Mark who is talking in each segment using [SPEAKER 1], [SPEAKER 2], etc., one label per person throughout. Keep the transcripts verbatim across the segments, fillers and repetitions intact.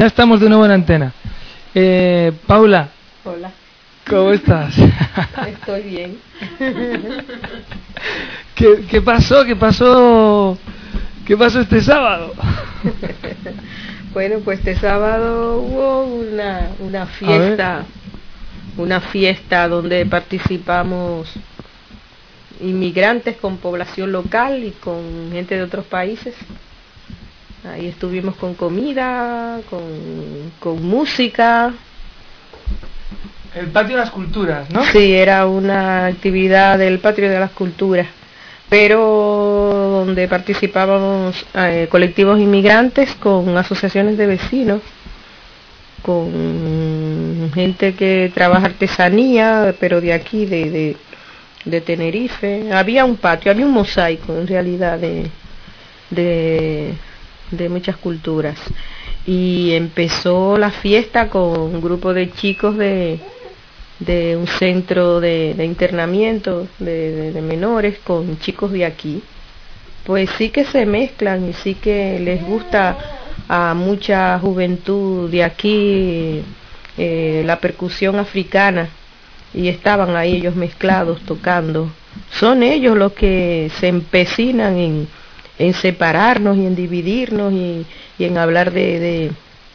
[SPEAKER 1] Ya estamos de nuevo en antena. Eh, Paula.
[SPEAKER 2] Hola.
[SPEAKER 1] ¿Cómo estás?
[SPEAKER 2] Estoy bien.
[SPEAKER 1] ¿Qué, qué pasó? ¿Qué pasó? ¿Qué pasó este sábado?
[SPEAKER 2] Bueno, pues este sábado hubo una, una fiesta, una fiesta donde participamos inmigrantes con población local y con gente de otros países. Ahí estuvimos con comida, con, con música.
[SPEAKER 1] El Patio de las Culturas, ¿no?
[SPEAKER 2] Sí, era una actividad del Patio de las Culturas, pero donde participábamos eh, colectivos inmigrantes con asociaciones de vecinos, con gente que trabaja artesanía, pero de aquí, de, de, de Tenerife. Había un patio, había un mosaico en realidad de, de, de muchas culturas. Y empezó la fiesta con un grupo de chicos de de un centro de, de internamiento de, de, de menores con chicos de aquí. Pues sí que se mezclan y sí que les gusta a mucha juventud de aquí eh, la percusión africana, y estaban ahí ellos mezclados tocando. Son ellos los que se empecinan en, en separarnos y en dividirnos y, y en hablar de, de,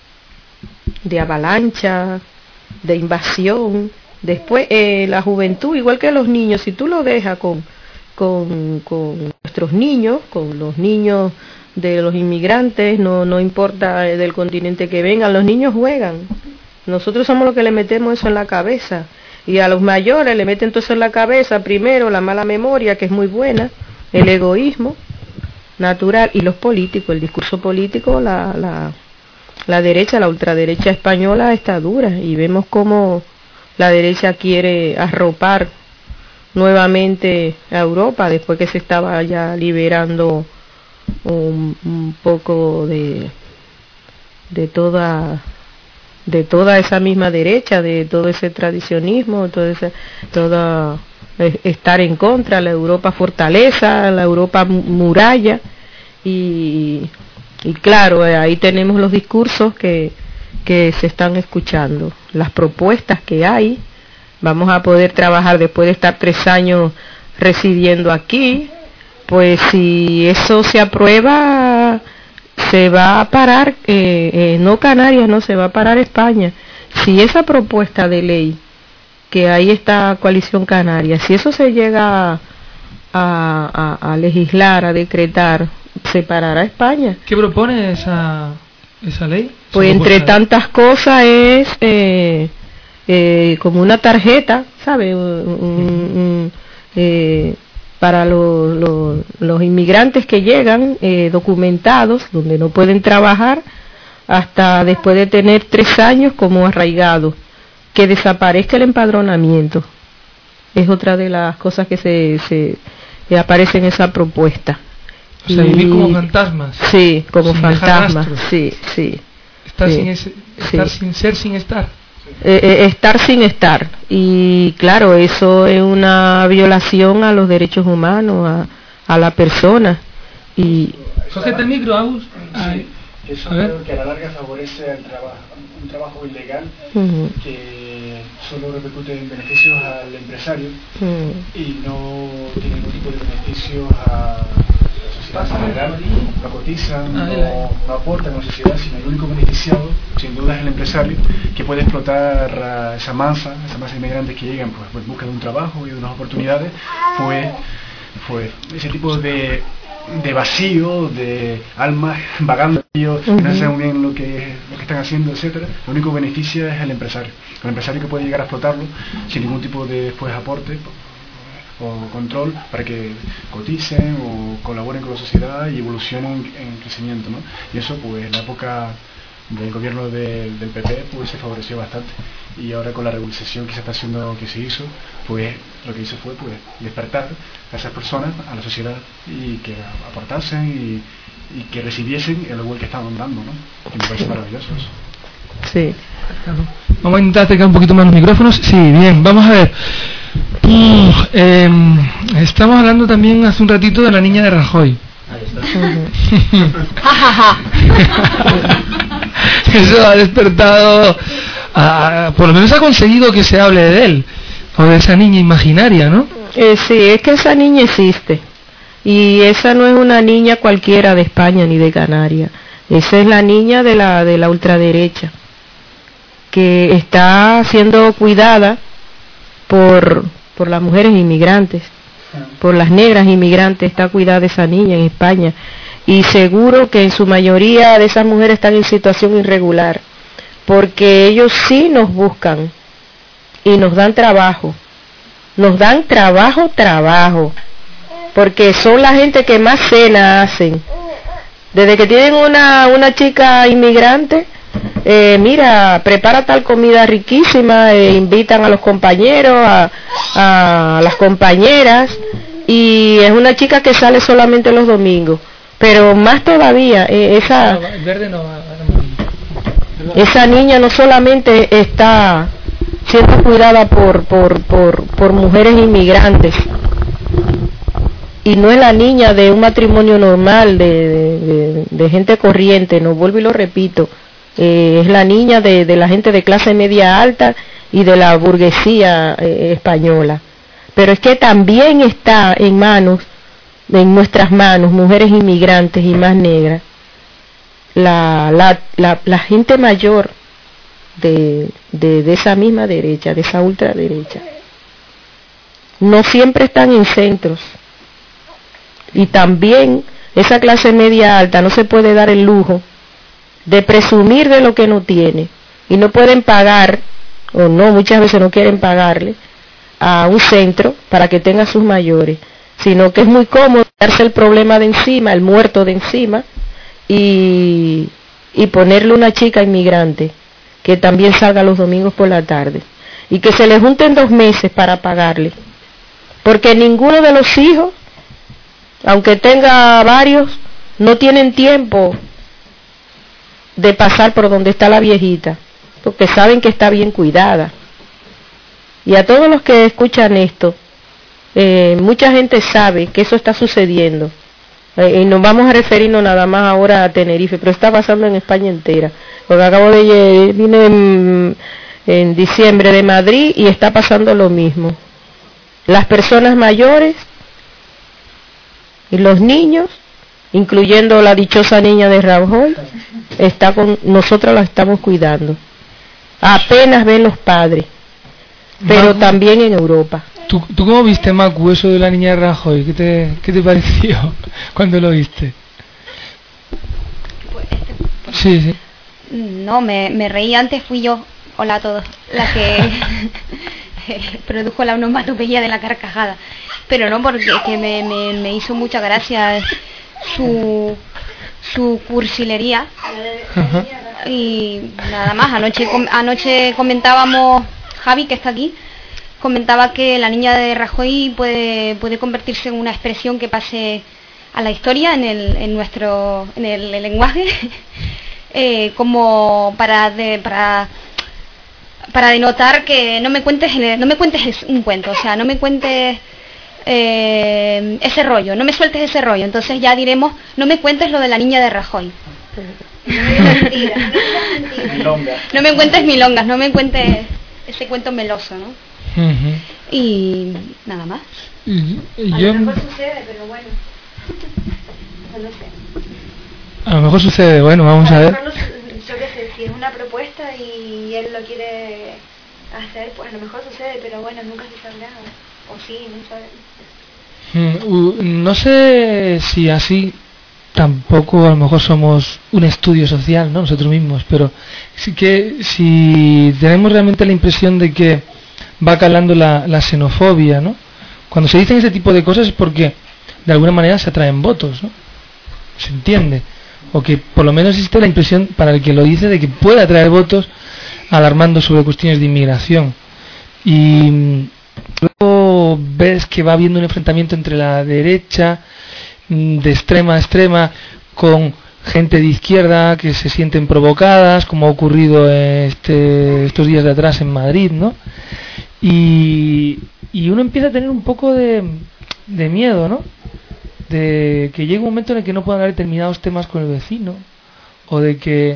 [SPEAKER 2] de avalancha, de invasión. Después eh, la juventud, igual que los niños, si tú lo dejas con, con, con nuestros niños, con los niños de los inmigrantes, no, no importa del continente que vengan, los niños juegan. Nosotros somos los que le metemos eso en la cabeza, y a los mayores le meten todo eso en la cabeza, primero la mala memoria, que es muy buena, el egoísmo natural, y los políticos, el discurso político, la, la, la derecha, la ultraderecha española está dura, y vemos cómo la derecha quiere arropar nuevamente a Europa después que se estaba ya liberando un, un poco de de toda de toda esa misma derecha, de todo ese tradicionismo, todo ese, toda estar en contra, la Europa fortaleza, la Europa muralla, y, y claro, ahí tenemos los discursos que que se están escuchando, las propuestas que hay. Vamos a poder trabajar después de estar tres años residiendo aquí. Pues si eso se aprueba, se va a parar, eh, eh, no Canarias, no, se va a parar España. Si esa propuesta de ley, que ahí está Coalición Canaria, si eso se llega a, a, a legislar, a decretar, se parará España.
[SPEAKER 1] ¿Qué propone esa, esa ley?
[SPEAKER 2] Pues entre tantas cosas es eh, eh, como una tarjeta, ¿sabe? Un, un, eh, para lo, lo, los inmigrantes que llegan eh, documentados, donde no pueden trabajar hasta después de tener tres años como arraigados, que desaparezca el empadronamiento. Es otra de las cosas que se, se eh, aparece en esa propuesta.
[SPEAKER 1] O sea, vivir como fantasmas.
[SPEAKER 2] Sí, como fantasmas, sí, sí.
[SPEAKER 1] Estar,
[SPEAKER 2] sí,
[SPEAKER 1] sin, ese, estar
[SPEAKER 2] sí.
[SPEAKER 1] sin ser, sin estar.
[SPEAKER 2] Eh, eh, estar sin estar. Y claro, eso es una violación a los derechos humanos, a, a la persona. Y
[SPEAKER 1] cógete el micro, Agus.
[SPEAKER 3] Sí, eso creo que a la larga favorece el trabajo, un trabajo ilegal uh-huh. que solo repercute en beneficios al empresario uh-huh. y no tiene ningún tipo de beneficios a la sociedad en general. No cotizan, no, no aportan a la sociedad, sino el único beneficiado sin duda es el empresario, que puede explotar a esa masa, esa masa de inmigrantes que llegan pues en busca de un trabajo y de unas oportunidades. Pues, pues ese tipo de de vacío, de almas vagando, ellos uh-huh. no saben bien lo que, lo que están haciendo, etcétera. Lo único que beneficia es el empresario, el empresario que puede llegar a explotarlo sin ningún tipo de después aporte o control para que coticen o colaboren con la sociedad y evolucionen en crecimiento, ¿no? Y eso pues en la época del gobierno de, del P P pues se favoreció bastante, y ahora con la regularización que se está haciendo, que se hizo, pues lo que hizo fue pues despertar a esas personas a la sociedad y que aportasen y, y que recibiesen el igual que estaban dando, ¿no? Que me parece maravilloso eso.
[SPEAKER 2] Sí.
[SPEAKER 1] Vamos a intentar acercar un poquito más los micrófonos. Sí, bien, vamos a ver. Uf, eh, estamos hablando también hace un ratito de la niña de Rajoy.
[SPEAKER 3] Ahí está.
[SPEAKER 1] eso ha despertado, a, por lo menos ha conseguido que se hable de él, o de esa niña imaginaria, ¿no?
[SPEAKER 2] Eh, sí, es que esa niña existe, y esa no es una niña cualquiera de España ni de Canarias, esa es la niña de la, de la ultraderecha, que está siendo cuidada por, por las mujeres inmigrantes, por las negras inmigrantes, está cuidada esa niña en España, y seguro que en su mayoría de esas mujeres están en situación irregular, porque ellos sí nos buscan y nos dan trabajo, nos dan trabajo, trabajo, porque son la gente que más cena hacen. Desde que tienen una, una chica inmigrante, eh, mira, prepara tal comida riquísima, eh, invitan a los compañeros, a, a las compañeras, y es una chica que sale solamente los domingos, pero más todavía, eh, esa, esa niña no solamente está siendo cuidada por, por, por, por mujeres inmigrantes, y no es la niña de un matrimonio normal, de, de, de, de gente corriente, no vuelvo y lo repito, eh, es la niña de, de la gente de clase media alta y de la burguesía eh, española, pero es que también está en manos, en nuestras manos, mujeres inmigrantes y más negras, la, la, la, la gente mayor de, de, de esa misma derecha, de esa ultraderecha. No siempre están en centros, y también esa clase media alta no se puede dar el lujo de presumir de lo que no tiene, y no pueden pagar, o no, muchas veces no quieren pagarle a un centro para que tenga sus mayores, sino que es muy cómodo darse el problema de encima, el muerto de encima, y, y ponerle una chica inmigrante que también salga los domingos por la tarde, y que se le junten dos meses para pagarle, porque ninguno de los hijos, aunque tenga varios, no tienen tiempo de pasar por donde está la viejita, porque saben que está bien cuidada. Y a todos los que escuchan esto, eh, mucha gente sabe que eso está sucediendo, eh, y nos vamos a referirnos nada más ahora a Tenerife, pero está pasando en España entera, porque acabo de vine en, en diciembre de Madrid y está pasando lo mismo. Las personas mayores y los niños, incluyendo la dichosa niña de Rajoy, está con nosotros, la estamos cuidando. Apenas ven los padres, pero Macu, también en Europa.
[SPEAKER 1] ¿Tú, ¿Tú cómo viste, Macu, eso de la niña de Rajoy? ¿Qué te, qué te pareció cuando lo viste?
[SPEAKER 4] Pues este, pues,
[SPEAKER 1] sí, sí.
[SPEAKER 4] No, me, me reí antes, fui yo, hola a todos, la que produjo la onomatopeya de la carcajada. Pero no, porque es que me, me, me hizo mucha gracia su, su cursilería. Uh-huh. Y nada más, anoche, anoche comentábamos, Javi, que está aquí, comentaba que la niña de Rajoy puede, puede convertirse en una expresión que pase a la historia en, el, en nuestro en el, el lenguaje, eh, como para, de, para para denotar que no me cuentes no me cuentes un cuento, o sea, no me cuentes eh, ese rollo, no me sueltes ese rollo, entonces ya diremos, no me cuentes lo de la niña de Rajoy. No me cuentes milongas, no me cuentes ese cuento meloso, ¿no? Uh-huh. Y nada más.
[SPEAKER 1] Y, y
[SPEAKER 4] a
[SPEAKER 1] yo...
[SPEAKER 4] lo mejor sucede, pero bueno, no lo sé.
[SPEAKER 1] A lo mejor sucede, bueno, vamos a, a ver.
[SPEAKER 4] Los, yo qué sé, si es una propuesta y él lo quiere hacer, pues a lo mejor sucede, pero bueno, nunca se sabrá, o, o sí, no sabemos.
[SPEAKER 1] Mm, uh, no sé si así tampoco a lo mejor somos un estudio social, ¿no? Nosotros mismos, pero sí que si tenemos realmente la impresión de que va calando la, la xenofobia, ¿no? Cuando se dicen ese tipo de cosas es porque de alguna manera se atraen votos, ¿no? Se entiende, o que por lo menos existe la impresión para el que lo dice de que puede atraer votos alarmando sobre cuestiones de inmigración. Y luego ves que va habiendo un enfrentamiento entre la derecha de extrema a extrema con gente de izquierda que se sienten provocadas, como ha ocurrido este, estos días de atrás en Madrid, ¿no? Y, y uno empieza a tener un poco de, de miedo, ¿no? De que llegue un momento en el que no puedan haber determinados temas con el vecino, o de que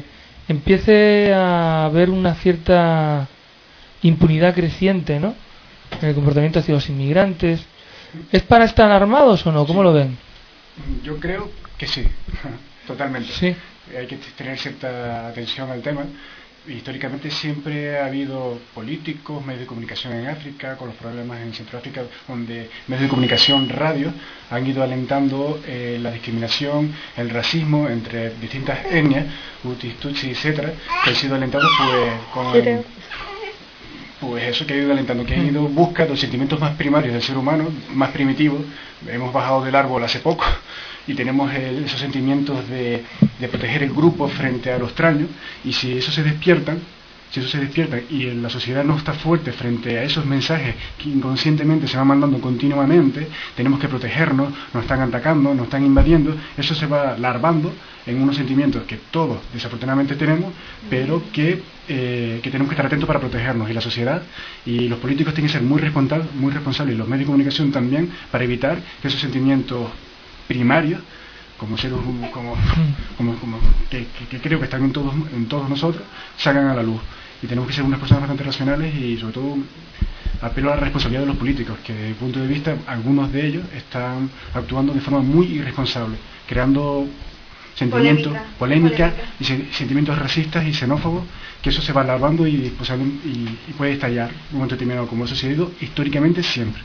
[SPEAKER 1] empiece a haber una cierta impunidad creciente, ¿no?, en el comportamiento hacia los inmigrantes. ¿Es para estar alarmados o no? ¿Cómo
[SPEAKER 3] sí.
[SPEAKER 1] lo ven?
[SPEAKER 3] Yo creo que sí, totalmente.
[SPEAKER 1] Sí.
[SPEAKER 3] Hay que tener cierta atención al tema. Históricamente siempre ha habido políticos, medios de comunicación en África, con los problemas en Centroáfrica, donde medios de comunicación, radio, han ido alentando eh, la discriminación, el racismo entre distintas etnias, Hutus, Tutsi, etcétera, que han sido alentados pues con... Pues eso que ha ido alentando, que ha ido buscando los sentimientos más primarios del ser humano, más primitivos. Hemos bajado del árbol hace poco y tenemos el, esos sentimientos de, de proteger el grupo frente a los extraños, y si eso se despiertan, si eso se despierta y la sociedad no está fuerte frente a esos mensajes que inconscientemente se van mandando continuamente, tenemos que protegernos, nos están atacando, nos están invadiendo, eso se va larvando en unos sentimientos que todos desafortunadamente tenemos, pero que, eh, que tenemos que estar atentos para protegernos, y la sociedad y los políticos tienen que ser muy responsables, muy responsables, y los medios de comunicación también, para evitar que esos sentimientos primarios, como seres como, como, como que, que, que creo que están en todos en todos nosotros, salgan a la luz. Y tenemos que ser unas personas bastante racionales, y sobre todo apelo a la responsabilidad de los políticos, que desde mi punto de vista algunos de ellos están actuando de forma muy irresponsable, creando sentimientos, polémica, polémica, polémica. y se, sentimientos racistas y xenófobos, que eso se va alargando y, pues, y, y puede estallar en un momento determinado, como ha sucedido históricamente siempre.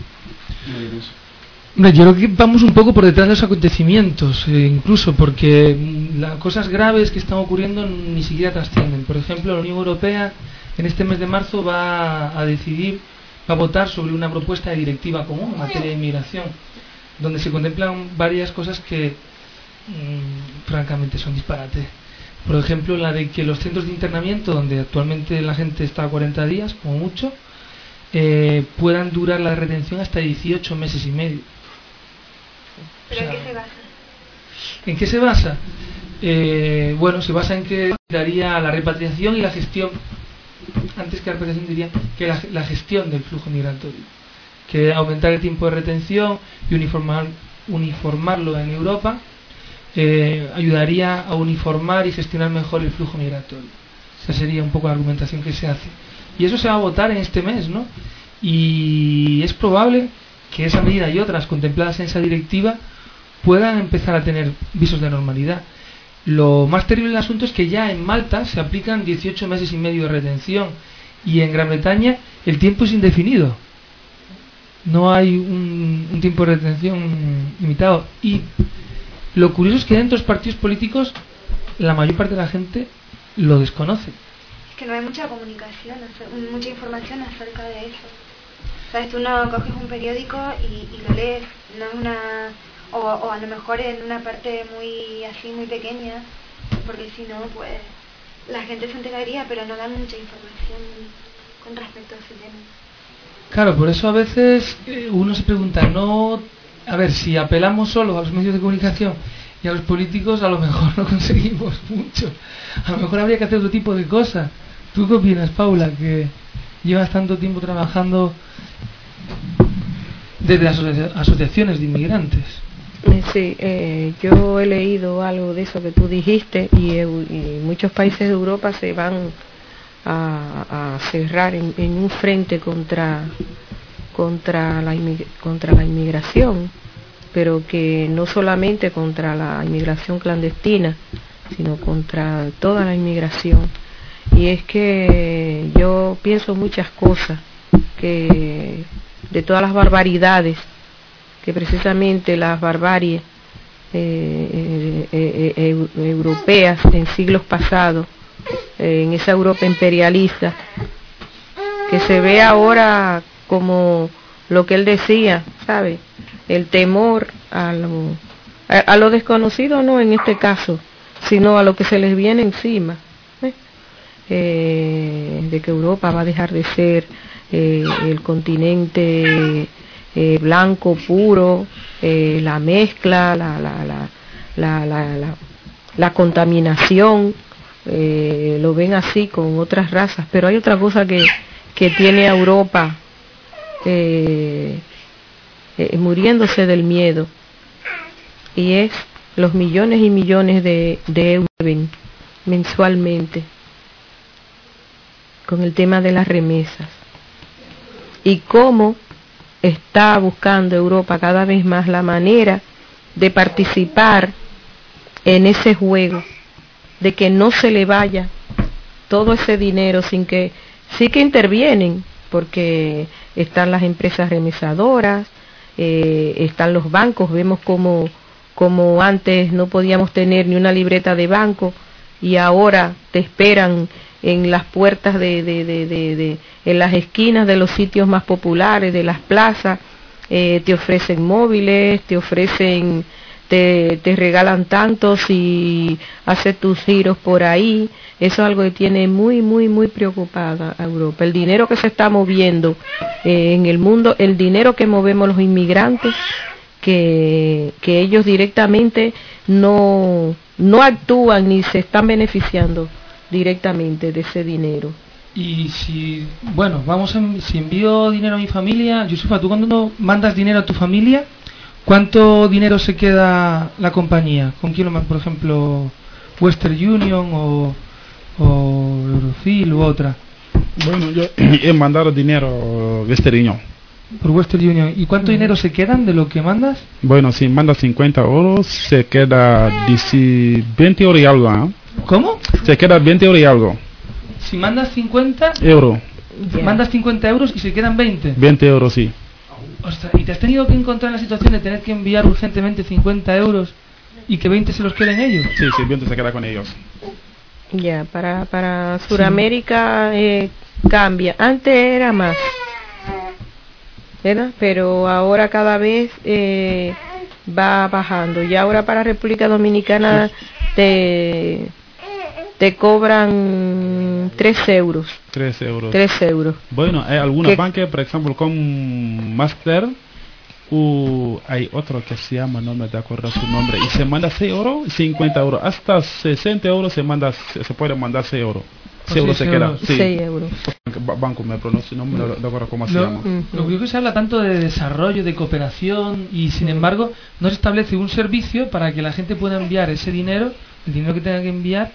[SPEAKER 1] Yo creo que vamos un poco por detrás de los acontecimientos, eh, incluso porque las cosas graves que están ocurriendo ni siquiera trascienden. Por ejemplo, la Unión Europea en este mes de marzo va a decidir, va a votar sobre una propuesta de directiva común en materia de inmigración, donde se contemplan varias cosas que mmm, francamente son disparates. Por ejemplo, la de que los centros de internamiento, donde actualmente la gente está a cuarenta días, como mucho, eh, puedan durar la retención hasta dieciocho meses y medio.
[SPEAKER 4] ¿Pero o sea, en qué se basa?
[SPEAKER 1] ¿En qué se basa? Eh, bueno, se basa en que daría la repatriación y la gestión, antes que la repatriación diría que la, la gestión del flujo migratorio, que aumentar el tiempo de retención y uniformar, uniformarlo en Europa eh, ayudaría a uniformar y gestionar mejor el flujo migratorio. Esa sería un poco la argumentación que se hace. Y eso se va a votar en este mes, ¿no? Y es probable que esa medida y otras contempladas en esa directiva puedan empezar a tener visos de normalidad. Lo más terrible del asunto es que ya en Malta se aplican dieciocho meses y medio de retención, y en Gran Bretaña el tiempo es indefinido. No hay un, un tiempo de retención limitado. Y lo curioso es que dentro de los partidos políticos la mayor parte de la gente lo desconoce.
[SPEAKER 4] Es que no hay mucha comunicación, mucha información acerca de eso. Sabes, tú no coges un periódico y, y lo lees, no es una... O, o a lo mejor en una parte muy así, muy pequeña, porque si no, pues la gente se enteraría, pero no dan mucha información con respecto a ese tema.
[SPEAKER 1] Claro, por eso a veces eh, uno se pregunta, no, a ver, si apelamos solo a los medios de comunicación y a los políticos, a lo mejor no conseguimos mucho. A lo mejor habría que hacer otro tipo de cosas. ¿Tú qué opinas, Paula, que llevas tanto tiempo trabajando desde las asocia- asociaciones de inmigrantes?
[SPEAKER 2] Sí, eh, yo he leído algo de eso que tú dijiste, y, y muchos países de Europa se van a, a cerrar en, en un frente contra contra la contra la inmigración, pero que no solamente contra la inmigración clandestina, sino contra toda la inmigración. Y es que yo pienso muchas cosas, que de todas las barbaridades, que precisamente las barbaries eh, eh, eh, eh, europeas en siglos pasados, eh, en esa Europa imperialista, que se ve ahora como lo que él decía, ¿sabe? El temor a lo, a, a lo desconocido, no en este caso, sino a lo que se les viene encima, ¿eh? Eh, de que Europa va a dejar de ser eh, el continente eh, blanco puro, eh, la mezcla, la, la, la, la, la, la, la contaminación, eh, lo ven así con otras razas. Pero hay otra cosa que, que tiene a Europa eh, eh, muriéndose del miedo, y es los millones y millones de, de euros mensualmente con el tema de las remesas y cómo está buscando Europa cada vez más la manera de participar en ese juego, de que no se le vaya todo ese dinero sin que, sí que intervienen, porque están las empresas remesadoras, eh, están los bancos, vemos como, como antes no podíamos tener ni una libreta de banco y ahora te esperan en las puertas de, de, de, de, de en las esquinas de los sitios más populares, de las plazas, eh, te ofrecen móviles, te ofrecen, te, te regalan tanto si haces tus giros por ahí. Eso es algo que tiene muy, muy, muy preocupada a Europa. El dinero que se está moviendo eh, en el mundo, el dinero que movemos los inmigrantes, que, que ellos directamente no, no actúan ni se están beneficiando directamente de ese dinero.
[SPEAKER 1] Y si, bueno, vamos a, si envío dinero a mi familia, Yusufa, tú cuando mandas dinero a tu familia, ¿cuánto dinero se queda la compañía? ¿Con quién lo mandas? Por ejemplo, Western Union o, o Eurofil u otra.
[SPEAKER 5] Bueno, yo he mandado dinero Western Union.
[SPEAKER 1] Por Western Union. ¿Y cuánto mm. dinero se quedan de lo que mandas?
[SPEAKER 5] Bueno, si mandas cincuenta euros, se queda veinte euros y algo, ¿eh?
[SPEAKER 1] ¿Cómo?
[SPEAKER 5] Se queda veinte euros y algo.
[SPEAKER 1] Si mandas cincuenta
[SPEAKER 5] euros,
[SPEAKER 1] yeah. mandas cincuenta euros y se quedan veinte.
[SPEAKER 5] veinte euros, sí.
[SPEAKER 1] Ostras, ¿y te has tenido que encontrar en la situación de tener que enviar urgentemente cincuenta euros y que veinte se los queden ellos?
[SPEAKER 5] Sí, sí, veinte se queda con ellos.
[SPEAKER 2] Ya, yeah, para, para Sudamérica sí. eh, cambia. Antes era más, ¿verdad? Pero ahora cada vez eh, va bajando. Y ahora para República Dominicana te, te cobran tres euros.
[SPEAKER 5] tres euros.
[SPEAKER 2] tres euros.
[SPEAKER 5] Bueno, hay algunas bancas, por ejemplo, con Master, uh, hay otro que se llama, no me acuerdo su nombre, y se manda seis euros, cincuenta euros, hasta sesenta euros se manda, se, se puede mandar seis euros. seis euros se queda. Sí.
[SPEAKER 2] seis euros.
[SPEAKER 5] Banco me pronuncio, no me acuerdo cómo se
[SPEAKER 1] lo,
[SPEAKER 5] llama.
[SPEAKER 1] Uh-huh. Lo que creo que se habla tanto de desarrollo, de cooperación, y sin uh-huh. embargo no se establece un servicio para que la gente pueda enviar ese dinero, el dinero que tenga que enviar,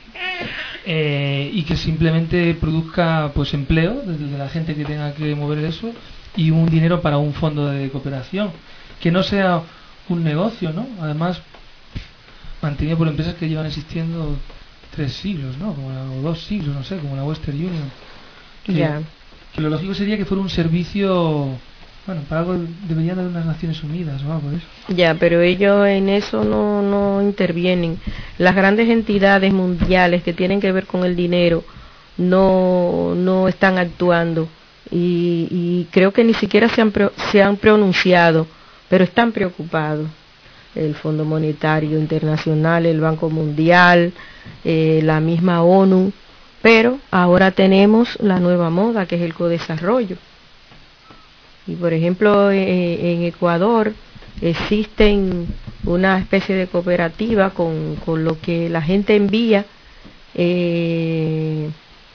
[SPEAKER 1] eh, y que simplemente produzca pues empleo de, de la gente que tenga que mover eso, y un dinero para un fondo de cooperación, que no sea un negocio, ¿no? Además mantenido por empresas que llevan existiendo tres siglos, ¿no? Como la, o dos siglos, no sé, como la Western Union. Que,
[SPEAKER 2] yeah.
[SPEAKER 1] que lo lógico sería que fuera un servicio, bueno, para algo deberían de unas Naciones Unidas o algo de eso.
[SPEAKER 2] Ya, pero ellos en eso no, no intervienen. Las grandes entidades mundiales que tienen que ver con el dinero no, no están actuando. Y, y creo que ni siquiera se han, pro, se han pronunciado, pero están preocupados. El Fondo Monetario Internacional, el Banco Mundial, eh, la misma ONU, pero ahora tenemos la nueva moda que es el codesarrollo. Y por ejemplo eh, en Ecuador existen una especie de cooperativa con, con lo que la gente envía eh,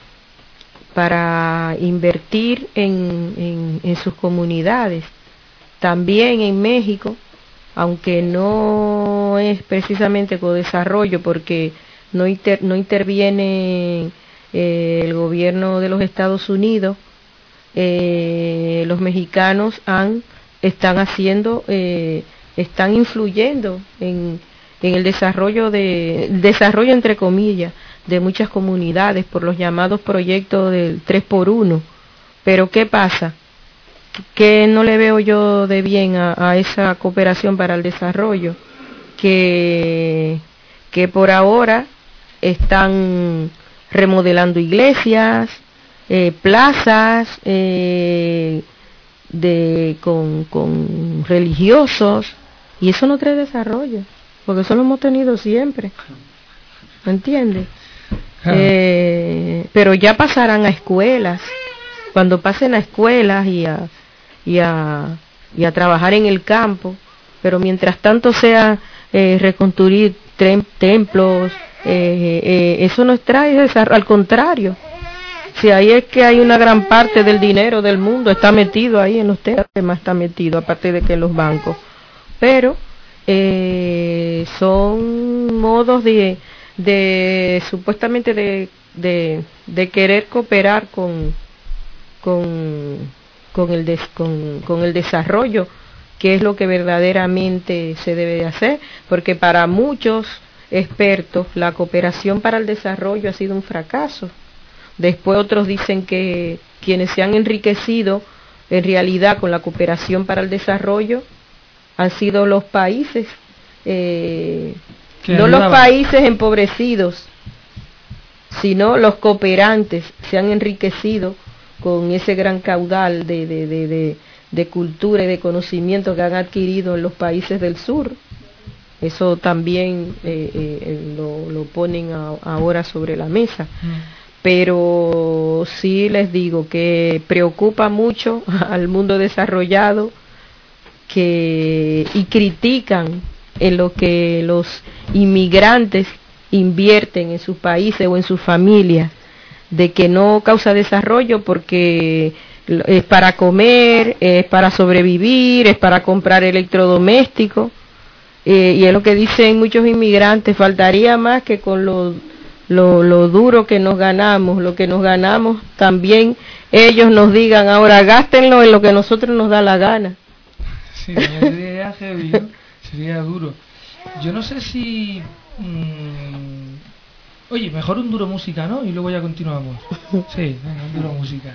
[SPEAKER 2] para invertir en, en, en sus comunidades. También en México, aunque no es precisamente codesarrollo porque no, inter, no interviene eh, el gobierno de los Estados Unidos, eh, los mexicanos han, están haciendo, eh, están influyendo en, en el desarrollo de, desarrollo entre comillas, de muchas comunidades por los llamados proyectos del tres por uno. Pero ¿qué pasa? Que no le veo yo de bien a, a esa cooperación para el desarrollo, que, que por ahora están remodelando iglesias, eh, plazas eh, de, con, con religiosos, y eso no trae desarrollo, porque eso lo hemos tenido siempre, ¿me entiendes? Ah. Eh, pero ya pasarán a escuelas, cuando pasen a escuelas y a y a, y a trabajar en el campo, pero mientras tanto sea eh, reconstruir trem, templos, eh, eh, eso nos trae desarrollo, al contrario. Si ahí es que hay una gran parte del dinero del mundo está metido ahí en los temas, más está metido, aparte de que en los bancos, pero eh, son modos de, de supuestamente de, de, de querer cooperar con, con, con, el des, con, con el desarrollo, que es lo que verdaderamente se debe de hacer, porque para muchos expertos la cooperación para el desarrollo ha sido un fracaso. Después otros dicen que quienes se han enriquecido en realidad con la cooperación para el desarrollo han sido los países, eh, no los países empobrecidos, sino los cooperantes se han enriquecido con ese gran caudal de, de, de, de, de cultura y de conocimiento que han adquirido en los países del sur. Eso también eh, eh, lo, lo ponen a, ahora sobre la mesa. Mm. Pero sí les digo que preocupa mucho al mundo desarrollado que y critican en lo que los inmigrantes invierten en sus países o en sus familias, de que no causa desarrollo porque es para comer, es para sobrevivir, es para comprar electrodomésticos, eh, y es lo que dicen muchos inmigrantes, faltaría más que con lo, lo, lo duro que nos ganamos, lo que nos ganamos, también ellos nos digan, ahora gástenlo en lo que a nosotros nos da la gana.
[SPEAKER 1] Sí, sería heavy, ¿no? Sería duro. Yo no sé si... Mmm, oye, mejor un duro música, ¿no? Y luego ya continuamos. Sí, venga, un duro música.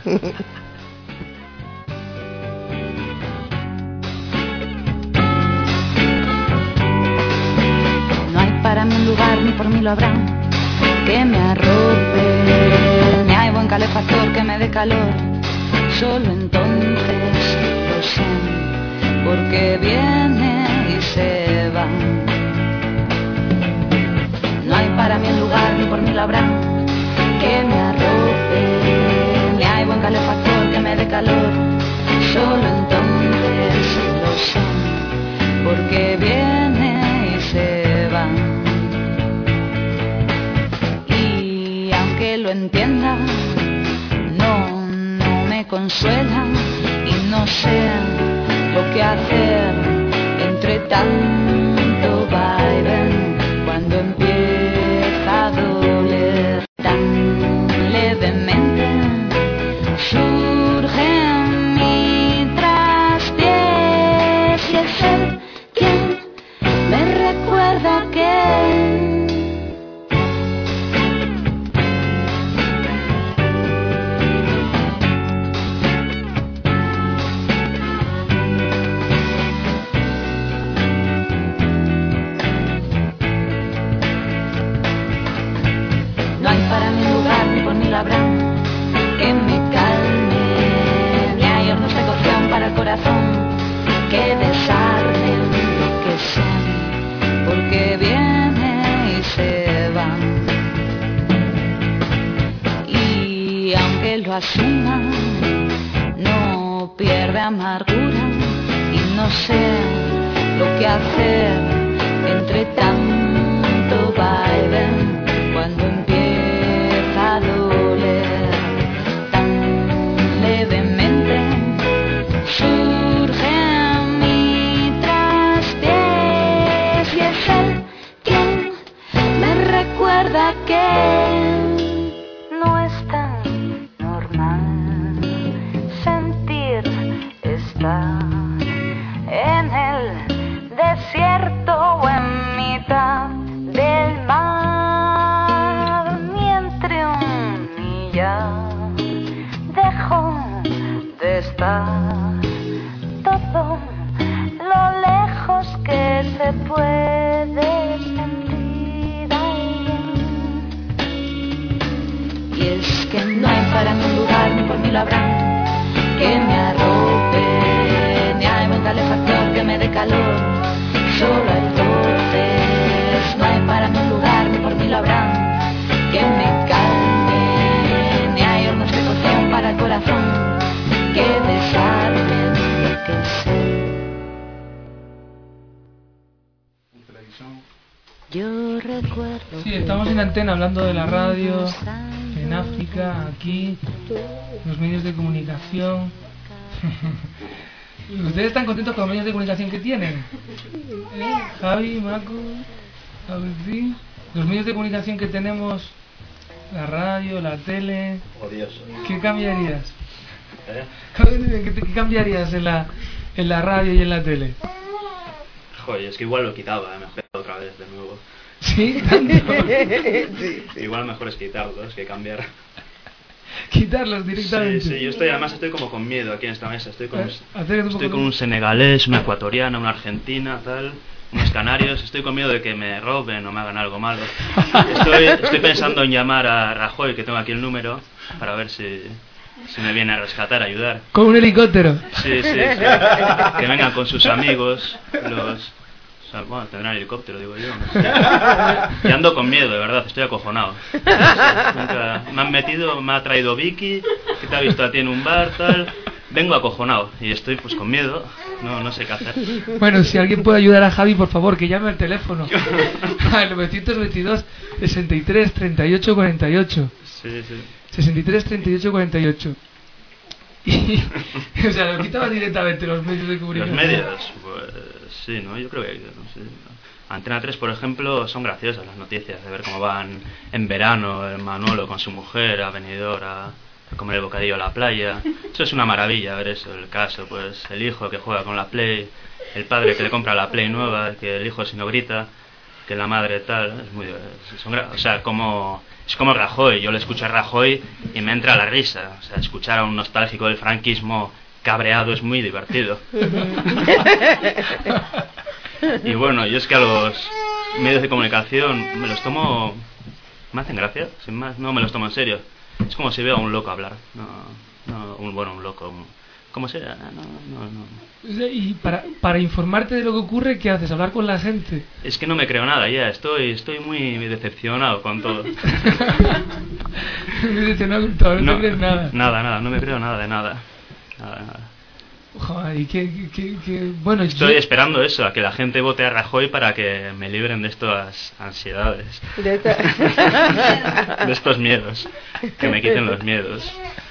[SPEAKER 6] No hay para mí un lugar, ni por mí lo habrá, que me arrope, ni hay buen calefactor que me dé calor. Solo entonces lo sé, porque viene y se va. No hay para mí un lugar, ni por mí lo habrá, que me arrope, ni hay buen calefactor que me dé calor. Solo entonces lo sé, porque viene y se va. Y aunque lo entienda, no, no me consuela, y no sé lo que hacer entre tanto vaivén cuando empieza a doler tan levemente. Surge en mi traspiés y es él quien me recuerda que habrá que me calme, ni hay hornos de cocción para el corazón que desarme lo que sé, porque viene y se va. Y aunque lo asuma, no pierde amargura, y no sé lo que hacer entre tanto vaivén cuando empieza a doler tan levemente. Surge en mi traspiés y es él quien me recuerda que no es tan normal sentir estar en el desierto o en mitad del mar, ni entre un millar dejo de estar, todo lo lejos que se puede sentir alguien. Y es que no hay para mí un lugar, ni por mí lo habrá, que me arrope, ni hay buen calefactor que me dé calor. Solo entonces no hay para mí un lugar, ni por mí lo habrá, que me calme, ni hay hornos de cocción para el corazón que desarmen lo que sé. Yo recuerdo.
[SPEAKER 1] Sí, estamos en Antena hablando de la radio, en África, aquí, los medios de comunicación. ¿Ustedes están contentos con los medios de comunicación que tienen? ¿Eh? Javi, Macu, Agustín. los medios de comunicación que tenemos, la radio, la tele,
[SPEAKER 7] odioso.
[SPEAKER 1] ¿Qué cambiarías?
[SPEAKER 7] ¿Eh?
[SPEAKER 1] ¿Qué, ¿Qué cambiarías en la, en la radio y en la tele?
[SPEAKER 7] Joder, es que igual lo quitaba, ¿eh? Mejor otra vez de nuevo.
[SPEAKER 1] ¿Sí? ¿Tanto?
[SPEAKER 7] Sí, sí. Igual mejor es quitarlos que cambiar.
[SPEAKER 1] Quitarlos directamente.
[SPEAKER 7] Sí, sí, yo estoy, además estoy como con miedo aquí en esta mesa. Estoy con,
[SPEAKER 1] Eh,
[SPEAKER 7] un, estoy con un senegalés, una ecuatoriana, una argentina, tal, unos canarios. Estoy con miedo de que me roben o me hagan algo malo. Estoy, estoy pensando en llamar a Rajoy, que tengo aquí el número, para ver si, si me viene a rescatar, a ayudar.
[SPEAKER 1] ¿Con un helicóptero?
[SPEAKER 7] Sí, sí, sí. Que vengan con sus amigos, los... Bueno, tendrán helicóptero, digo yo. No sé. Y ando con miedo, de verdad, estoy acojonado. No sé, nunca... Me han metido, me ha traído Vicky, que te ha visto a ti en un bar, tal. Vengo acojonado y estoy pues con miedo, no, no sé qué hacer.
[SPEAKER 1] Bueno, si alguien puede ayudar a Javi, por favor, que llame al teléfono. Al novecientos veintidós, sesenta y tres, treinta y ocho, cuarenta y ocho.
[SPEAKER 7] Sí, sí.
[SPEAKER 1] sesenta y tres, treinta y ocho, cuarenta y ocho. Y, o sea, lo quitaban directamente los medios de comunicación.
[SPEAKER 7] Los medios, pues sí, ¿no? Yo creo que, no sé, Antena tres, por ejemplo, son graciosas las noticias de ver cómo van en verano el Manolo con su mujer a Benidorm a comer el bocadillo a la playa. Eso es una maravilla ver eso, el caso, pues el hijo que juega con la Play, el padre que le compra la Play nueva, que el hijo si no grita, que la madre tal, es muy, son, o sea, como es como Rajoy. Yo le escucho a Rajoy y me entra la risa. O sea, escuchar a un nostálgico del franquismo cabreado es muy divertido. Y bueno, yo es que a los medios de comunicación me los tomo, me hacen gracia, sin más, no me los tomo en serio. Es como si veo a un loco hablar, no, no un bueno, un loco, un, como sea, no, no, no.
[SPEAKER 1] Y para, para informarte de lo que ocurre, ¿qué haces? ¿Hablar con la gente?
[SPEAKER 7] Es que no me creo nada ya, estoy estoy muy decepcionado con todo.
[SPEAKER 1] Decepcionado con todo, no, no te crees nada.
[SPEAKER 7] Nada, nada, no me creo nada de nada. Nada, nada.
[SPEAKER 1] Joder, y que, que, que, bueno,
[SPEAKER 7] estoy
[SPEAKER 1] yo...
[SPEAKER 7] esperando eso, a que la gente vote a Rajoy para que me libren de estas ansiedades,
[SPEAKER 2] de, esta...
[SPEAKER 7] de estos miedos, que me quiten los miedos.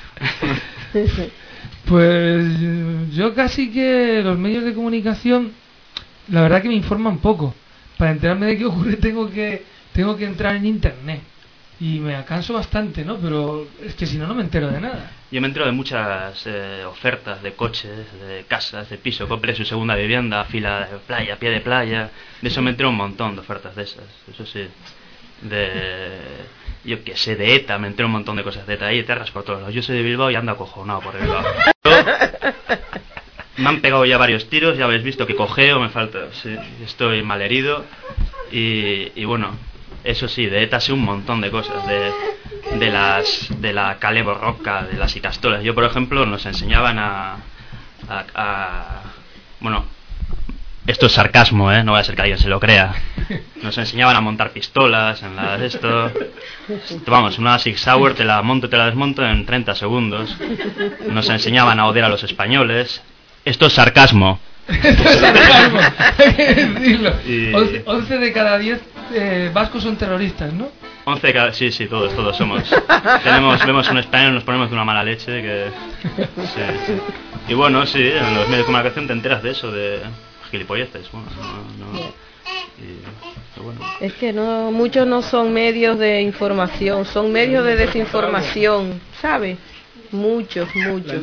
[SPEAKER 1] Pues yo casi que los medios de comunicación, la verdad que me informan poco. Para enterarme de qué ocurre tengo que tengo que entrar en internet. Y me canso bastante, ¿no? Pero es que si no, no me entero de nada.
[SPEAKER 7] Yo me entero de muchas eh, ofertas de coches, de casas, de piso, compre su segunda vivienda, fila de playa, pie de playa. De eso me entero un montón de ofertas de esas, eso sí. De, yo qué sé, de ETA, me entero un montón de cosas de ETA. Ahí eterras por todos lados. Yo soy de Bilbao y ando acojonado por Bilbao. Yo, me han pegado ya varios tiros, ya habéis visto que cojeo, me falta, sí, estoy malherido. Y, y bueno... Eso sí, de ETA sé un montón de cosas, de, de las de la Cale Borroca, de las Icastolas. Yo, por ejemplo, nos enseñaban a, a, a... Bueno, esto es sarcasmo, ¿eh? No va a ser que alguien se lo crea. Nos enseñaban a montar pistolas en las... Esto... Vamos, una Sig Sauer te la monto y te la desmonto en treinta segundos. Nos enseñaban a odiar a los españoles. Esto es sarcasmo.
[SPEAKER 1] Esto es sarcasmo, hay que decirlo.
[SPEAKER 7] Y...
[SPEAKER 1] once de cada diez eh, vascos son terroristas, ¿no?
[SPEAKER 7] once de cada... Sí, sí, todos, todos somos. Tenemos, vemos un español y nos ponemos de una mala leche que... Sí, sí. Y bueno, sí, en los medios de comunicación te enteras de eso, de gilipolleces. Bueno, no... no... Y, bueno.
[SPEAKER 2] Es que no, muchos no son medios de información, son medios de desinformación, ¿sabes? Muchos, muchos.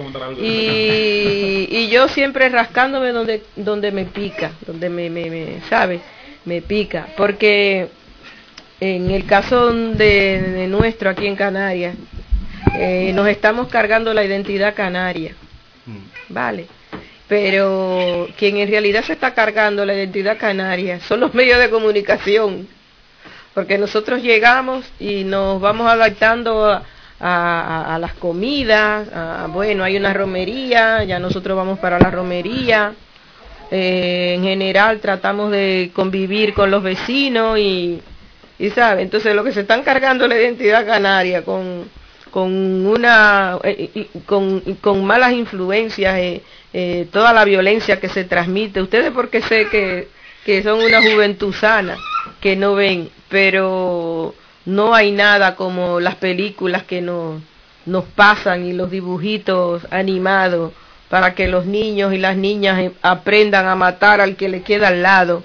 [SPEAKER 2] Y, y yo siempre rascándome donde donde me pica, donde me, me, me ¿sabe? Me pica. Porque en el caso de, de nuestro aquí en Canarias, eh, nos estamos cargando la identidad canaria. Vale. Pero quien en realidad se está cargando la identidad canaria son los medios de comunicación. Porque nosotros llegamos y nos vamos adaptando a A, a, a las comidas, a, bueno, hay una romería, ya nosotros vamos para la romería, eh, en general tratamos de convivir con los vecinos y, y sabe, entonces lo que se están cargando la identidad canaria con, con una, eh, y, con, con malas influencias, eh, eh, toda la violencia que se transmite, ustedes porque sé que, que son una juventud sana, que no ven, pero... No hay nada como las películas que nos, nos pasan y los dibujitos animados para que los niños y las niñas aprendan a matar al que le queda al lado.